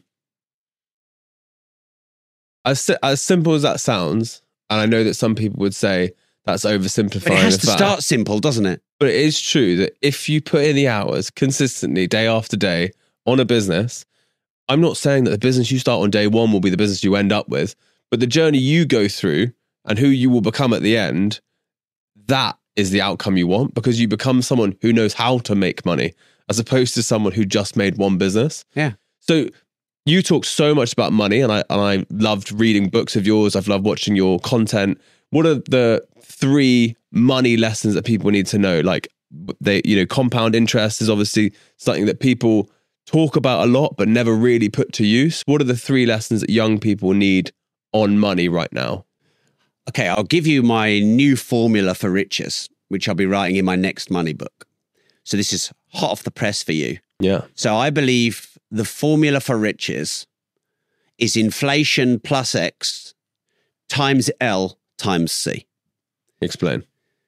As, si- as simple as that sounds, and I know that some people would say that's oversimplifying. But it has the to fact, start simple, doesn't it? But it is true that if you put in the hours consistently, day after day, on a business, I'm not saying that the business you start on day one will be the business you end up with, but the journey you go through and who you will become at the end, that is the outcome you want, because you become someone who knows how to make money as opposed to someone who just made one business. Yeah. So you talk so much about money, and I and I loved reading books of yours. I've loved watching your content. What are the three money lessons that people need to know? Like, they, you know, compound interest is obviously something that people talk about a lot, but never really put to use. What are the three lessons that young people need on money right now? Okay, I'll give you my new formula for riches, which I'll be writing in my next money book. So this is hot off the press for you. Yeah. So I believe the formula for riches is inflation plus X times L times C. Explain.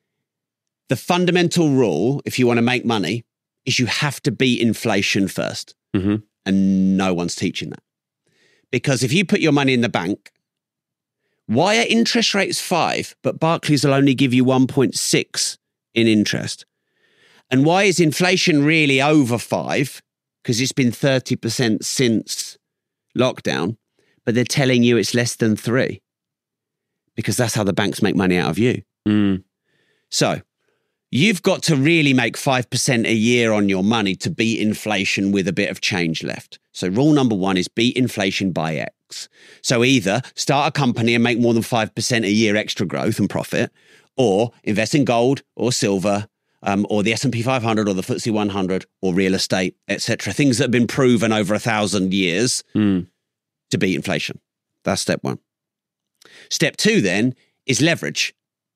The fundamental rule, if you want to make money, is you have to beat inflation first. Mm-hmm. And no one's teaching that. Because if you put your money in the bank, why are interest rates five, but Barclays will only give you one point six in interest? And why is inflation really over five? Because it's been thirty percent since lockdown, but they're telling you it's less than three. Because that's how the banks make money out of you. Mm. So you've got to really make five percent a year on your money to beat inflation with a bit of change left. So rule number one is beat inflation by X. So either start a company and make more than five percent a year extra growth and profit, or invest in gold or silver, um, or the S and P five hundred or the F T S E one hundred or real estate, et cetera. Things that have been proven over a thousand years Mm. to beat inflation. That's step one. Step two then is leverage.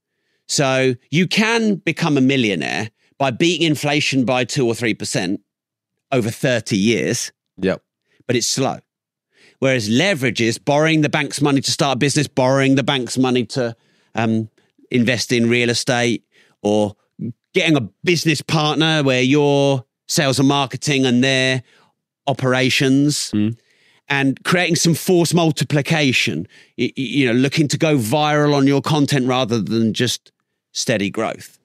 So you can become a millionaire by beating inflation by two or three percent over thirty years, Yep. but it's slow. Whereas leverage is borrowing the bank's money to start a business, borrowing the bank's money to um, invest in real estate, or getting a business partner where you're sales and marketing and their operations. Mm. And creating some force multiplication, you, you know, looking to go viral on your content rather than just steady growth.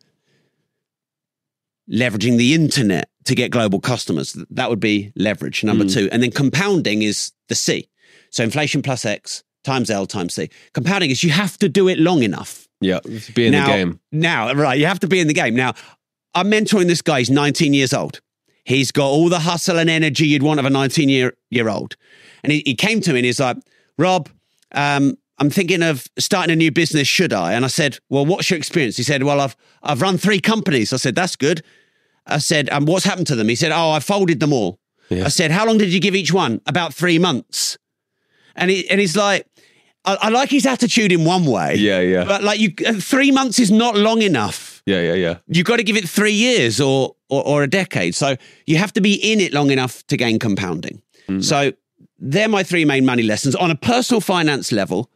Leveraging the internet to get global customers. That would be leverage, number Mm. two. And then compounding is the C. So inflation plus X times L times C. Compounding is you have to do it long enough. Yeah. Be in now, the game. Now, right, you have to be in the game. Now, I'm mentoring this guy. He's nineteen years old. He's got all the hustle and energy you'd want of a nineteen-year-old. And he, he came to me and he's like, Rob, um, I'm thinking of starting a new business, should I? And I said, well, what's your experience? He said, well, I've I've run three companies. I said, that's good. I said, um, what's happened to them? He said, oh, I folded them all. Yeah. I said, how long did you give each one? About three months. And he, and he's like, I, I like his attitude in one way. Yeah, yeah. But like you, uh, three months is not long enough. Yeah, yeah, yeah. You've got to give it three years or, or or a decade. So you have to be in it long enough to gain compounding. Mm. So they're my three main money lessons. On a personal finance level,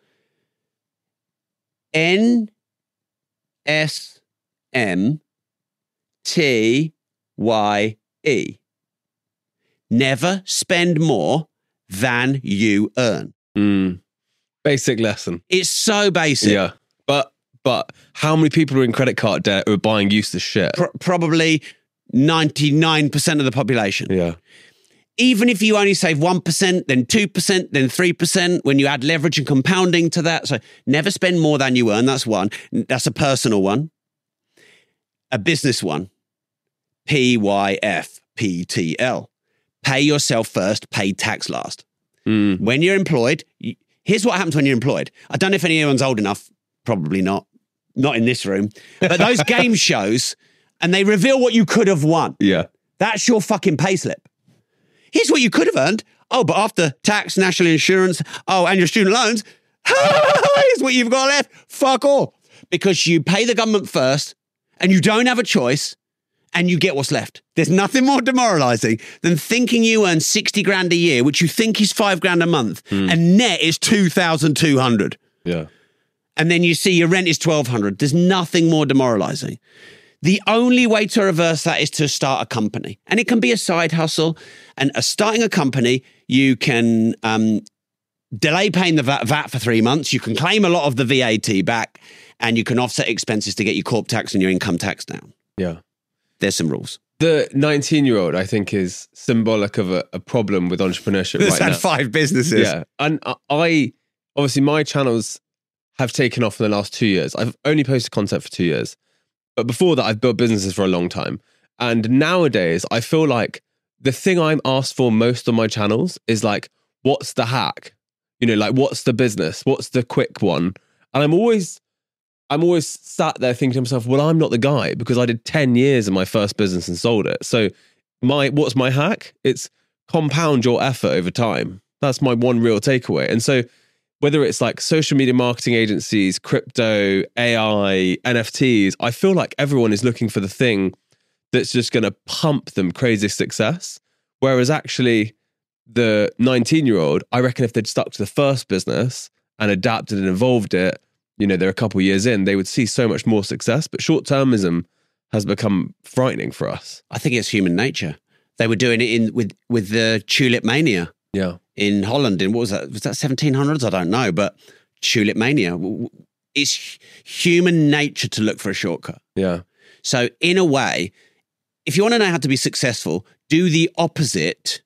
N S M T Y E. Never spend more than you earn. Mm. Basic lesson. It's so basic. Yeah. But but how many people are in credit card debt who are buying useless shit? Pro- probably ninety-nine percent of the population. Yeah. Even if you only save one percent, then two percent, then three percent, when you add leverage and compounding to that. So never spend more than you earn. That's one. That's a personal one. A business one. P Y F P T L. Pay yourself first, pay tax last. Mm. When you're employed, you, here's what happens when you're employed. I don't know if anyone's old enough, probably not, not in this room, but those game shows, and they reveal what you could have won. Yeah. That's your fucking payslip. Here's what you could have earned. Oh, but after tax, national insurance, oh, and your student loans, here's what you've got left. Fuck all. Because you pay the government first, and you don't have a choice, and you get what's left. There's nothing more demoralizing than thinking you earn sixty grand a year, which you think is five grand a month, mm. and net is two thousand two hundred. Yeah. And then you see your rent is twelve hundred. There's nothing more demoralizing. The only way to reverse that is to start a company. And it can be a side hustle. And uh, starting a company, you can um, delay paying the V A T for three months. You can claim a lot of the V A T back, and you can offset expenses to get your corp tax and your income tax down. Yeah. There's some rules. The nineteen-year-old, I think, is symbolic of a, a problem with entrepreneurship right now. Had five businesses. Yeah. And I, obviously, my channels have taken off in the last two years. I've only posted content for two years. But before that, I've built businesses for a long time. And nowadays, I feel like the thing I'm asked for most on my channels is like, what's the hack? You know, like, what's the business? What's the quick one? And I'm always... I'm always sat there thinking to myself, well, I'm not the guy because I did ten years in my first business and sold it. So my what's my hack? It's compound your effort over time. That's my one real takeaway. And so whether it's like social media marketing agencies, crypto, A I, N F Ts, I feel like everyone is looking for the thing that's just going to pump them crazy success. Whereas actually the nineteen-year-old, I reckon if they'd stuck to the first business and adapted and evolved it, you know, they're a couple of years in, they would see so much more success. But short-termism has become frightening for us. I think it's human nature. They were doing it in with with the tulip mania. Yeah. In Holland, in what was that? Was that seventeen hundreds? I don't know, but tulip mania. It's human nature to look for a shortcut. Yeah. So in a way, if you want to know how to be successful, do the opposite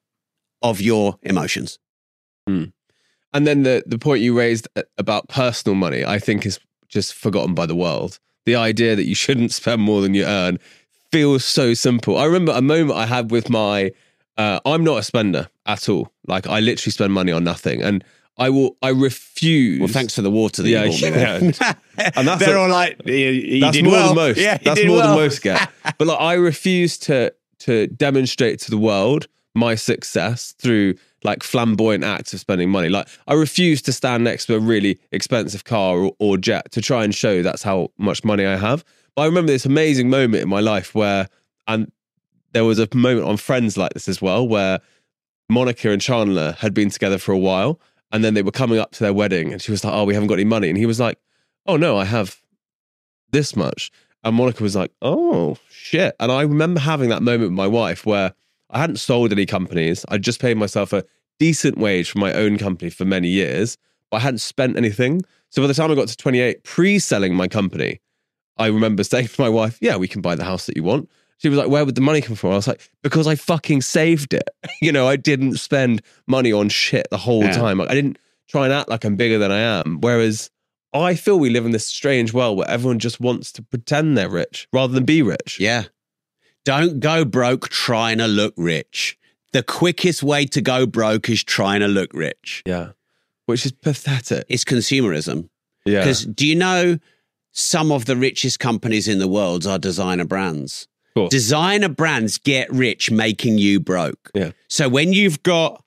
of your emotions. Mm. And then the, the point you raised about personal money, I think is just forgotten by the world. The idea that you shouldn't spend more than you earn feels so simple. I remember a moment I had with my, uh, I'm not a spender at all. Like I literally spend money on nothing. And I will, I refuse. Well, thanks for the water that yeah, you bought me. Yeah. And that's They're a, all like, you, you that's did more well. than most. Yeah, that's more well. than most get. But like, I refuse to to demonstrate to the world my success through like flamboyant acts of spending money. Like I refuse to stand next to a really expensive car or, or jet to try and show that's how much money I have. But I remember this amazing moment in my life where, and there was a moment on Friends like this as well, where Monica and Chandler had been together for a while and then they were coming up to their wedding and she was like, oh, we haven't got any money. And he was like, oh no, I have this much. And Monica was like, oh shit. And I remember having that moment with my wife where I hadn't sold any companies. I'd just paid myself a decent wage for my own company for many years, but I hadn't spent anything. So by the time I got to twenty-eight, pre-selling my company, I remember saying to my wife, yeah, we can buy the house that you want. She was like, where would the money come from? I was like, because I fucking saved it. You know, I didn't spend money on shit the whole yeah. time. I didn't try and act like I'm bigger than I am. Whereas I feel we live in this strange world where everyone just wants to pretend they're rich rather than be rich. Yeah. Don't go broke trying to look rich. The quickest way to go broke is trying to look rich. Yeah. Which is pathetic. It's consumerism. Yeah. Because do you know some of the richest companies in the world are designer brands? Cool. Designer brands get rich making you broke. Yeah. So when you've got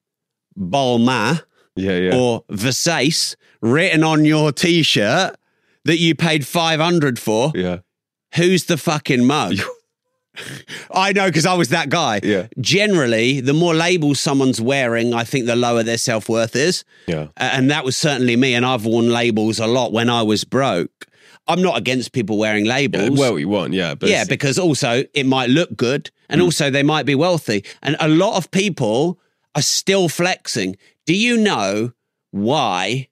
Balmain yeah, yeah. or Versace written on your t-shirt that you paid five hundred for, yeah. who's the fucking mug? I know, because I was that guy. Yeah. Generally, the more labels someone's wearing, I think the lower their self-worth is. Yeah. And that was certainly me, and I've worn labels a lot when I was broke. I'm not against people wearing labels. Yeah, well, you want, yeah. But yeah, because also it might look good, and mm. also they might be wealthy. And a lot of people are still flexing. Do you know why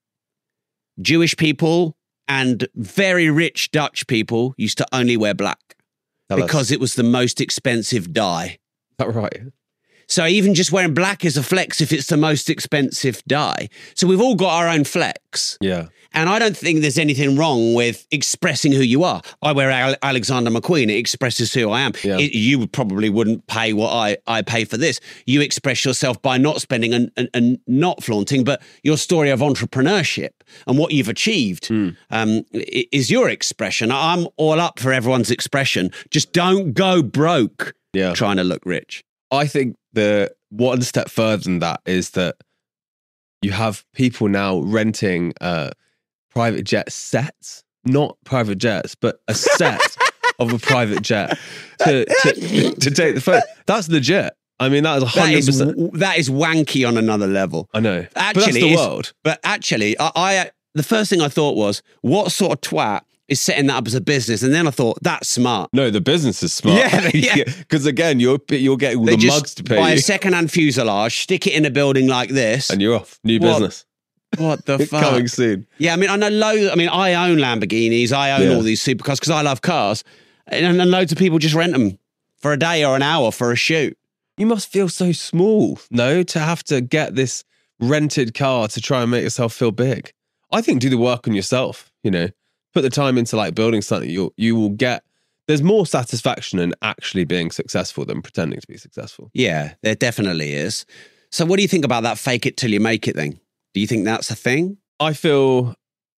Jewish people and very rich Dutch people used to only wear black? Tell because us. It was the most expensive dye. Is that right? So even just wearing black is a flex if it's the most expensive dye. So we've all got our own flex. Yeah. And I don't think there's anything wrong with expressing who you are. I wear Ale- Alexander McQueen. It expresses who I am. Yeah. It, you probably wouldn't pay what I, I pay for this. You express yourself by not spending and, and, and not flaunting, but your story of entrepreneurship and what you've achieved mm. um, is your expression. I'm all up for everyone's expression. Just don't go broke yeah. trying to look rich. I think the one step further than that is that you have people now renting uh, private jet sets, not private jets, but a set of a private jet to, to, to take the photo. That's legit. I mean, that is one hundred percent. That is, that is wanky on another level. I know. Actually, but that's the it's- world. But actually, I, I the first thing I thought was, what sort of twat is setting that up as a business? And then I thought, that's smart. No, the business is smart. Yeah, yeah. Because again, you're you're getting all They the just mugs to pay buy you, a second-hand fuselage, stick it in a building like this. and you're off. New What? business What the fuck? coming soon. Yeah, I mean, I know loads. I mean, I own Lamborghinis. I own Yeah. all these supercars because I love cars. And then loads of people just rent them for a day or an hour for a shoot. You must feel so small, no, to have to get this rented car to try and make yourself feel big. I think do the work on yourself, you know, put the time into like building something. You you will get, there's more satisfaction in actually being successful than pretending to be successful. Yeah, there definitely is. So what do you think about that fake it till you make it thing? Do you think that's a thing? I feel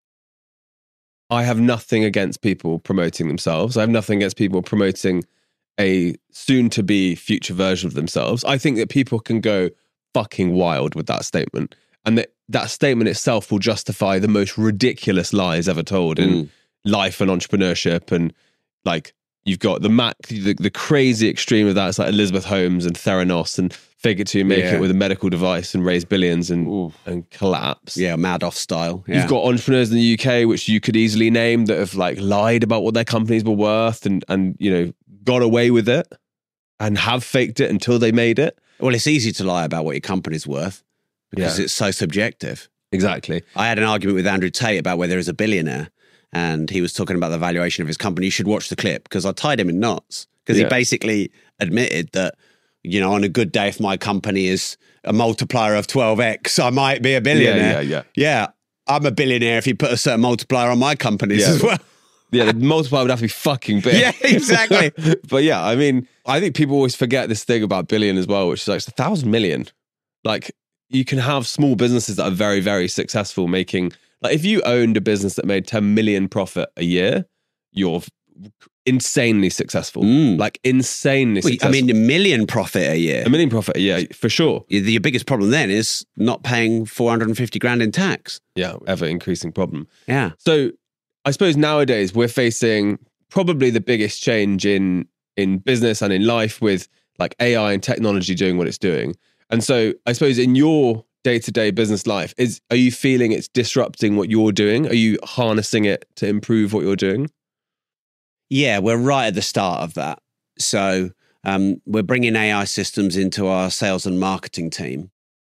I have nothing against people promoting themselves. I have nothing against people promoting a soon-to-be future version of themselves. I think that people can go fucking wild with that statement, and that that statement itself will justify the most ridiculous lies ever told in Mm. life and entrepreneurship. And like, you've got the Mac, the, the crazy extreme of that. It's like Elizabeth Holmes and Theranos and fake it till you make Yeah. it with a medical device and raise billions and and collapse. Yeah, Madoff style. Yeah. You've got entrepreneurs in the U K, which you could easily name, that have like lied about what their companies were worth and and you know got away with it and have faked it until they made it. Well, it's easy to lie about what your company's worth because Yeah. it's so subjective. Exactly. I had an argument with Andrew Tate about whether he's a billionaire, and he was talking about the valuation of his company. You should watch the clip because I tied him in knots because Yeah. he basically admitted that, you know, on a good day, if my company is a multiplier of twelve x, I might be a billionaire. Yeah, yeah, Yeah, I'm a billionaire if you put a certain multiplier on my companies Yeah. as well. Yeah, the multiplier would have to be fucking big. Yeah, exactly. But yeah, I mean, I think people always forget this thing about billion as well, which is like it's a thousand million. Like, you can have small businesses that are very, very successful making, like if you owned a business that made ten million profit a year, you're insanely successful. Mm. Like insanely Well, I successful. mean, a million profit a year. a million profit a year, for sure. Your biggest problem then is not paying four hundred fifty grand in tax. Yeah, ever increasing problem. Yeah. So I suppose nowadays we're facing probably the biggest change in in business and in life with like A I and technology doing what it's doing. And so I suppose in your day-to-day business life, is are you feeling it's disrupting what you're doing? Are you harnessing it to improve what you're doing? Yeah, we're right at the start of that. So um, we're bringing A I systems into our sales and marketing team.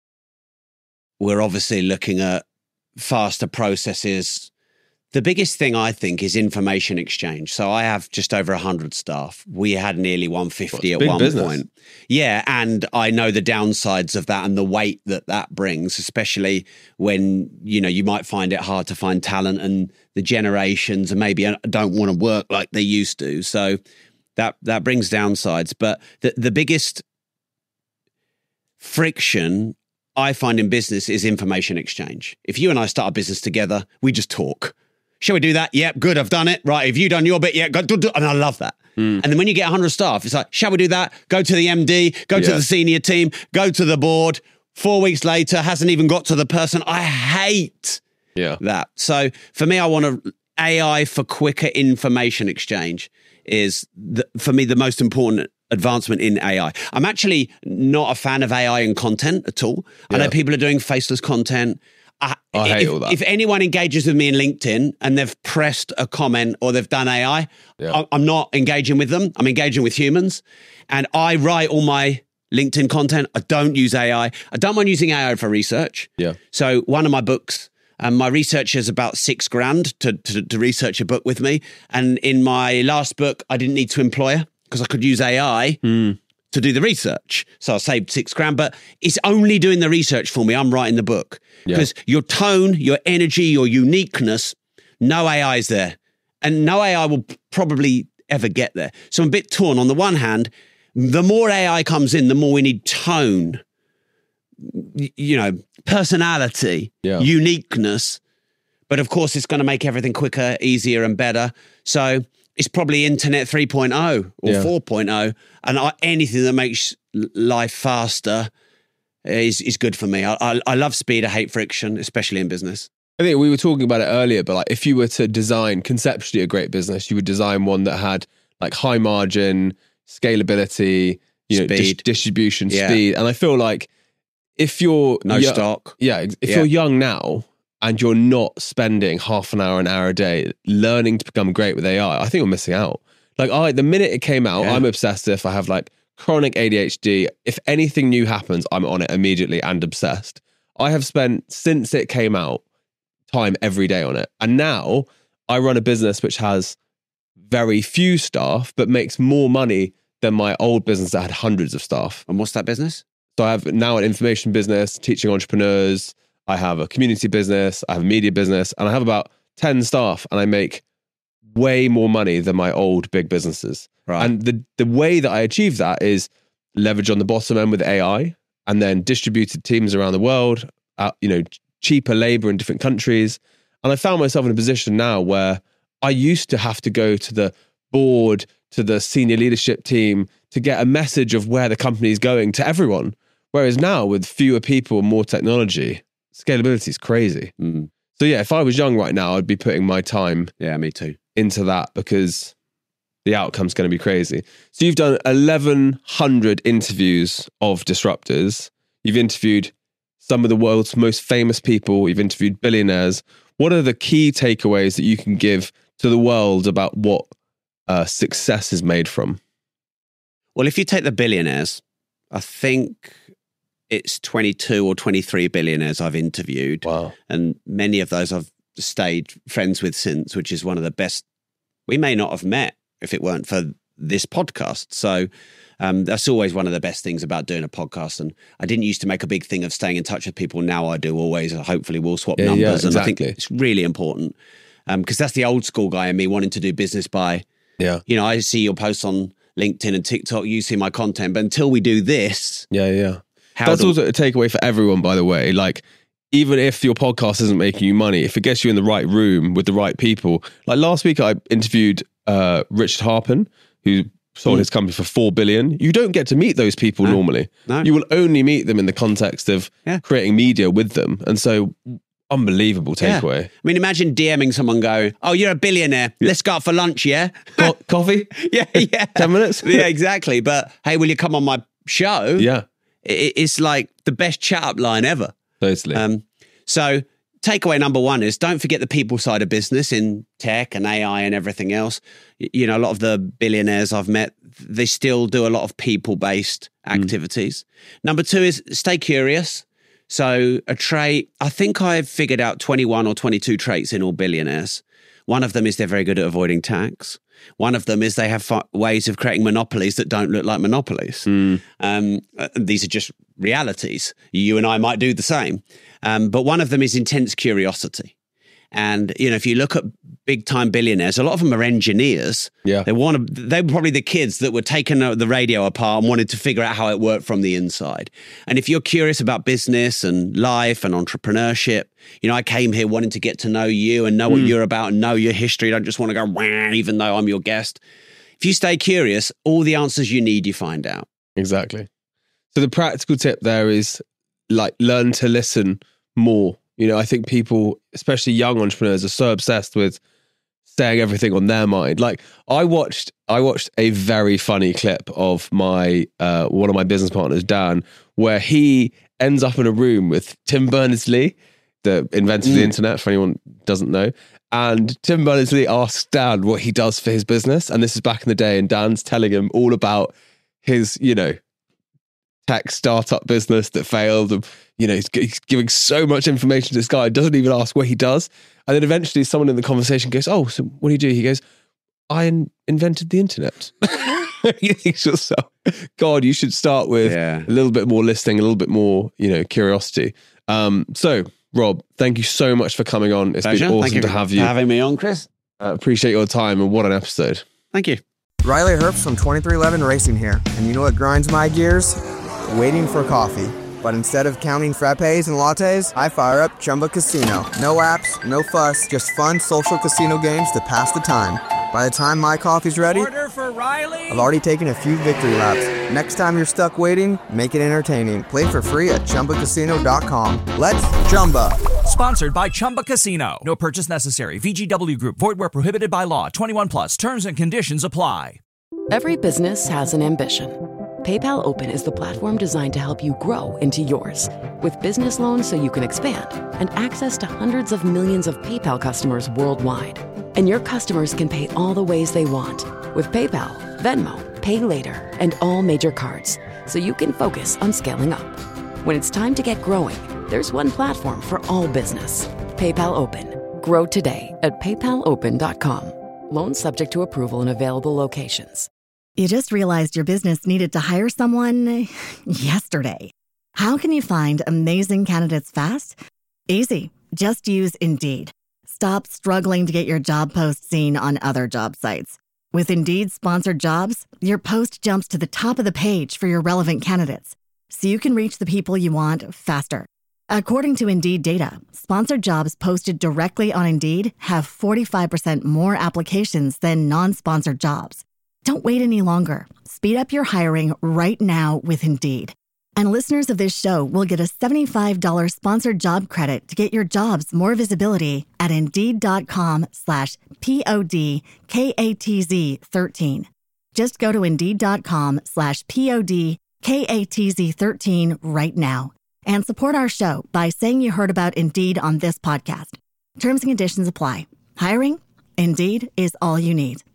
We're obviously looking at faster processes. The biggest thing, I think, is information exchange. So I have just over one hundred staff. We had nearly one hundred fifty Well, it's at big one business. point. Yeah, and I know the downsides of that and the weight that that brings, especially when, you know, you might find it hard to find talent and the generations and maybe don't want to work like they used to. So that that brings downsides. But the, the biggest friction I find in business is information exchange. If you and I start a business together, we just talk. Shall we do that? Yep, good, I've done it. Right, have you done your bit? Yeah, good, good. And I love that. Mm. And then when you get one hundred staff, it's like, shall we do that? Go to the M D, go to Yeah. the senior team, go to the board. Four weeks later, hasn't even got to the person. I hate Yeah. that. So for me, I want to A I for quicker information exchange is, the, for me, the most important advancement in A I. I'm actually not a fan of A I in content at all. I Yeah. know people are doing faceless content. I, I hate if, all that. If anyone engages with me in LinkedIn and they've pressed a comment or they've done A I, Yeah. I, I'm not engaging with them. I'm engaging with humans. And I write all my LinkedIn content. I don't use A I. I don't mind using A I for research. Yeah. So one of my books, um, my research is about six grand to, to, to research a book with me. And in my last book, I didn't need to employ her because I could use A I Mm. to do the research. So I saved six grand, but it's only doing the research for me. I'm writing the book because yeah. your tone, your energy, your uniqueness, no A I is there. And no A I will probably ever get there. So I'm a bit torn. On the one hand, the more A I comes in, the more we need tone, you know, personality, yeah. uniqueness. But of course, it's going to make everything quicker, easier, and better. So it's probably Internet three point oh or yeah. four point oh. And I, anything that makes life faster is, is good for me. I, I, I love speed. I hate friction, especially in business. I think we were talking about it earlier, but like if you were to design conceptually a great business, you would design one that had like high margin, scalability, you know, dis- distribution, yeah. speed. And I feel like if you're no yo- stock, yeah, if yeah. you're young now and you're not spending half an hour, an hour a day learning to become great with A I, I think you're missing out. Like I, the minute it came out, yeah. I'm obsessive. I have like chronic A D H D. If anything new happens, I'm on it immediately and obsessed. I have spent since it came out time every day on it. And now I run a business which has very few staff, but makes more money than my old business that had hundreds of staff. And what's that business? So I have now an information business, teaching entrepreneurs. I have a community business. I have a media business, and I have about ten staff, and I make way more money than my old big businesses. Right. And the, the way that I achieve that is leverage on the bottom end with A I, and then distributed teams around the world, uh, you know, cheaper labor in different countries. And I found myself in a position now where I used to have to go to the board, to the senior leadership team to get a message of where the company is going to everyone. Whereas now with fewer people and more technology, scalability is crazy. Mm. So yeah, if I was young right now, I'd be putting my time yeah, me too. into that because the outcome's going to be crazy. So you've done eleven hundred interviews of disruptors. You've interviewed some of the world's most famous people. You've interviewed billionaires. What are the key takeaways that you can give to the world about what uh, success is made from? Well, if you take the billionaires, I think it's twenty-two or twenty-three billionaires I've interviewed. Wow. And many of those I've stayed friends with since, which is one of the best. We may not have met if it weren't for this podcast. So um, that's always one of the best things about doing a podcast. And I didn't used to make a big thing of staying in touch with people. Now I do always. Hopefully we'll swap yeah, numbers. Yeah, exactly. And I think it's really important because um, that's the old school guy in me wanting to do business by, yeah. you know, I see your posts on LinkedIn and TikTok, you see my content, but until we do this. Yeah, yeah. How That's do- also a takeaway for everyone, by the way. Like, even if your podcast isn't making you money, if it gets you in the right room with the right people. Like last week, I interviewed uh, Richard Harpen, who sold mm. his company for four billion dollars. You don't get to meet those people no. normally. No. You will only meet them in the context of yeah. creating media with them. And so, unbelievable takeaway. Yeah. I mean, imagine DMing someone going, oh, you're a billionaire. Yeah. Let's go out for lunch, yeah? Co- coffee? yeah, yeah. ten minutes? yeah, exactly. But hey, will you come on my show? Yeah. It's like the best chat up line ever. Totally. Um, so takeaway number one is don't forget the people side of business in tech and A I and everything else. You know, a lot of the billionaires I've met, they still do a lot of people-based activities. Mm. Number two is stay curious. So a trait, I think I've figured out twenty-one or twenty-two traits in all billionaires. One of them is they're very good at avoiding tax. One of them is they have f- ways of creating monopolies that don't look like monopolies. Mm. Um, uh, these are just realities. You and I might do the same. Um, but one of them is intense curiosity. And, you know, if you look at big time billionaires, a lot of them are engineers. Yeah. They want to, they were probably the kids that were taking the radio apart and wanted to figure out how it worked from the inside. And if you're curious about business and life and entrepreneurship, you know, I came here wanting to get to know you and know what Mm. you're about and know your history. I don't just want to go, wah, even though I'm your guest. If you stay curious, all the answers you need, you find out. Exactly. So the practical tip there is like learn to listen more. You know, I think people, especially young entrepreneurs, are so obsessed with saying everything on their mind. Like I watched, I watched a very funny clip of my uh, one of my business partners, Dan, where he ends up in a room with Tim Berners-Lee, the inventor of the Mm. internet, for anyone who doesn't know. And Tim Berners-Lee asks Dan what he does for his business, and this is back in the day. And Dan's telling him all about his, you know, tech startup business that failed. And, you know, he's, he's giving so much information to this guy, doesn't even ask what he does. And then eventually someone in the conversation goes, oh, so what do you do? He goes, I in- invented the internet. You think to yourself, God, you should start with Yeah. a little bit more listening, a little bit more, you know, curiosity. Um, so, Rob, thank you so much for coming on. It's Pleasure. been awesome Thank you to for have you. having me on, Chris. Uh, appreciate your time, and what an episode. Thank you. Riley Herbst from twenty-three eleven Racing here. And you know what grinds my gears? Waiting for coffee. But instead of counting frappes and lattes, I fire up Chumba Casino. No apps, no fuss, just fun social casino games to pass the time. By the time my coffee's ready, Order for Riley. I've already taken a few victory laps. Next time you're stuck waiting, make it entertaining. Play for free at chumba casino dot com. Let's Chumba. Sponsored by Chumba Casino. No purchase necessary. V G W Group. Void where prohibited by law. twenty-one plus. Terms and conditions apply. Every business has an ambition. PayPal Open is the platform designed to help you grow into yours. With business loans so you can expand and access to hundreds of millions of PayPal customers worldwide. And your customers can pay all the ways they want with PayPal, Venmo, Pay Later, and all major cards, so you can focus on scaling up. When it's time to get growing, there's one platform for all business. PayPal Open. Grow today at paypal open dot com. Loans subject to approval in available locations. You just realized your business needed to hire someone yesterday. How can you find amazing candidates fast? Easy. Just use Indeed. Stop struggling to get your job post seen on other job sites. With Indeed sponsored jobs, your post jumps to the top of the page for your relevant candidates, so you can reach the people you want faster. According to Indeed data, sponsored jobs posted directly on Indeed have forty-five percent more applications than non-sponsored jobs. Don't wait any longer. Speed up your hiring right now with Indeed. And listeners of this show will get a seventy-five dollars sponsored job credit to get your jobs more visibility at Indeed.com slash P-O-D-K-A-T-Z 13. Just go to Indeed.com slash P-O-D-K-A-T-Z 13 right now and support our show by saying you heard about Indeed on this podcast. Terms and conditions apply. Hiring? Indeed is all you need.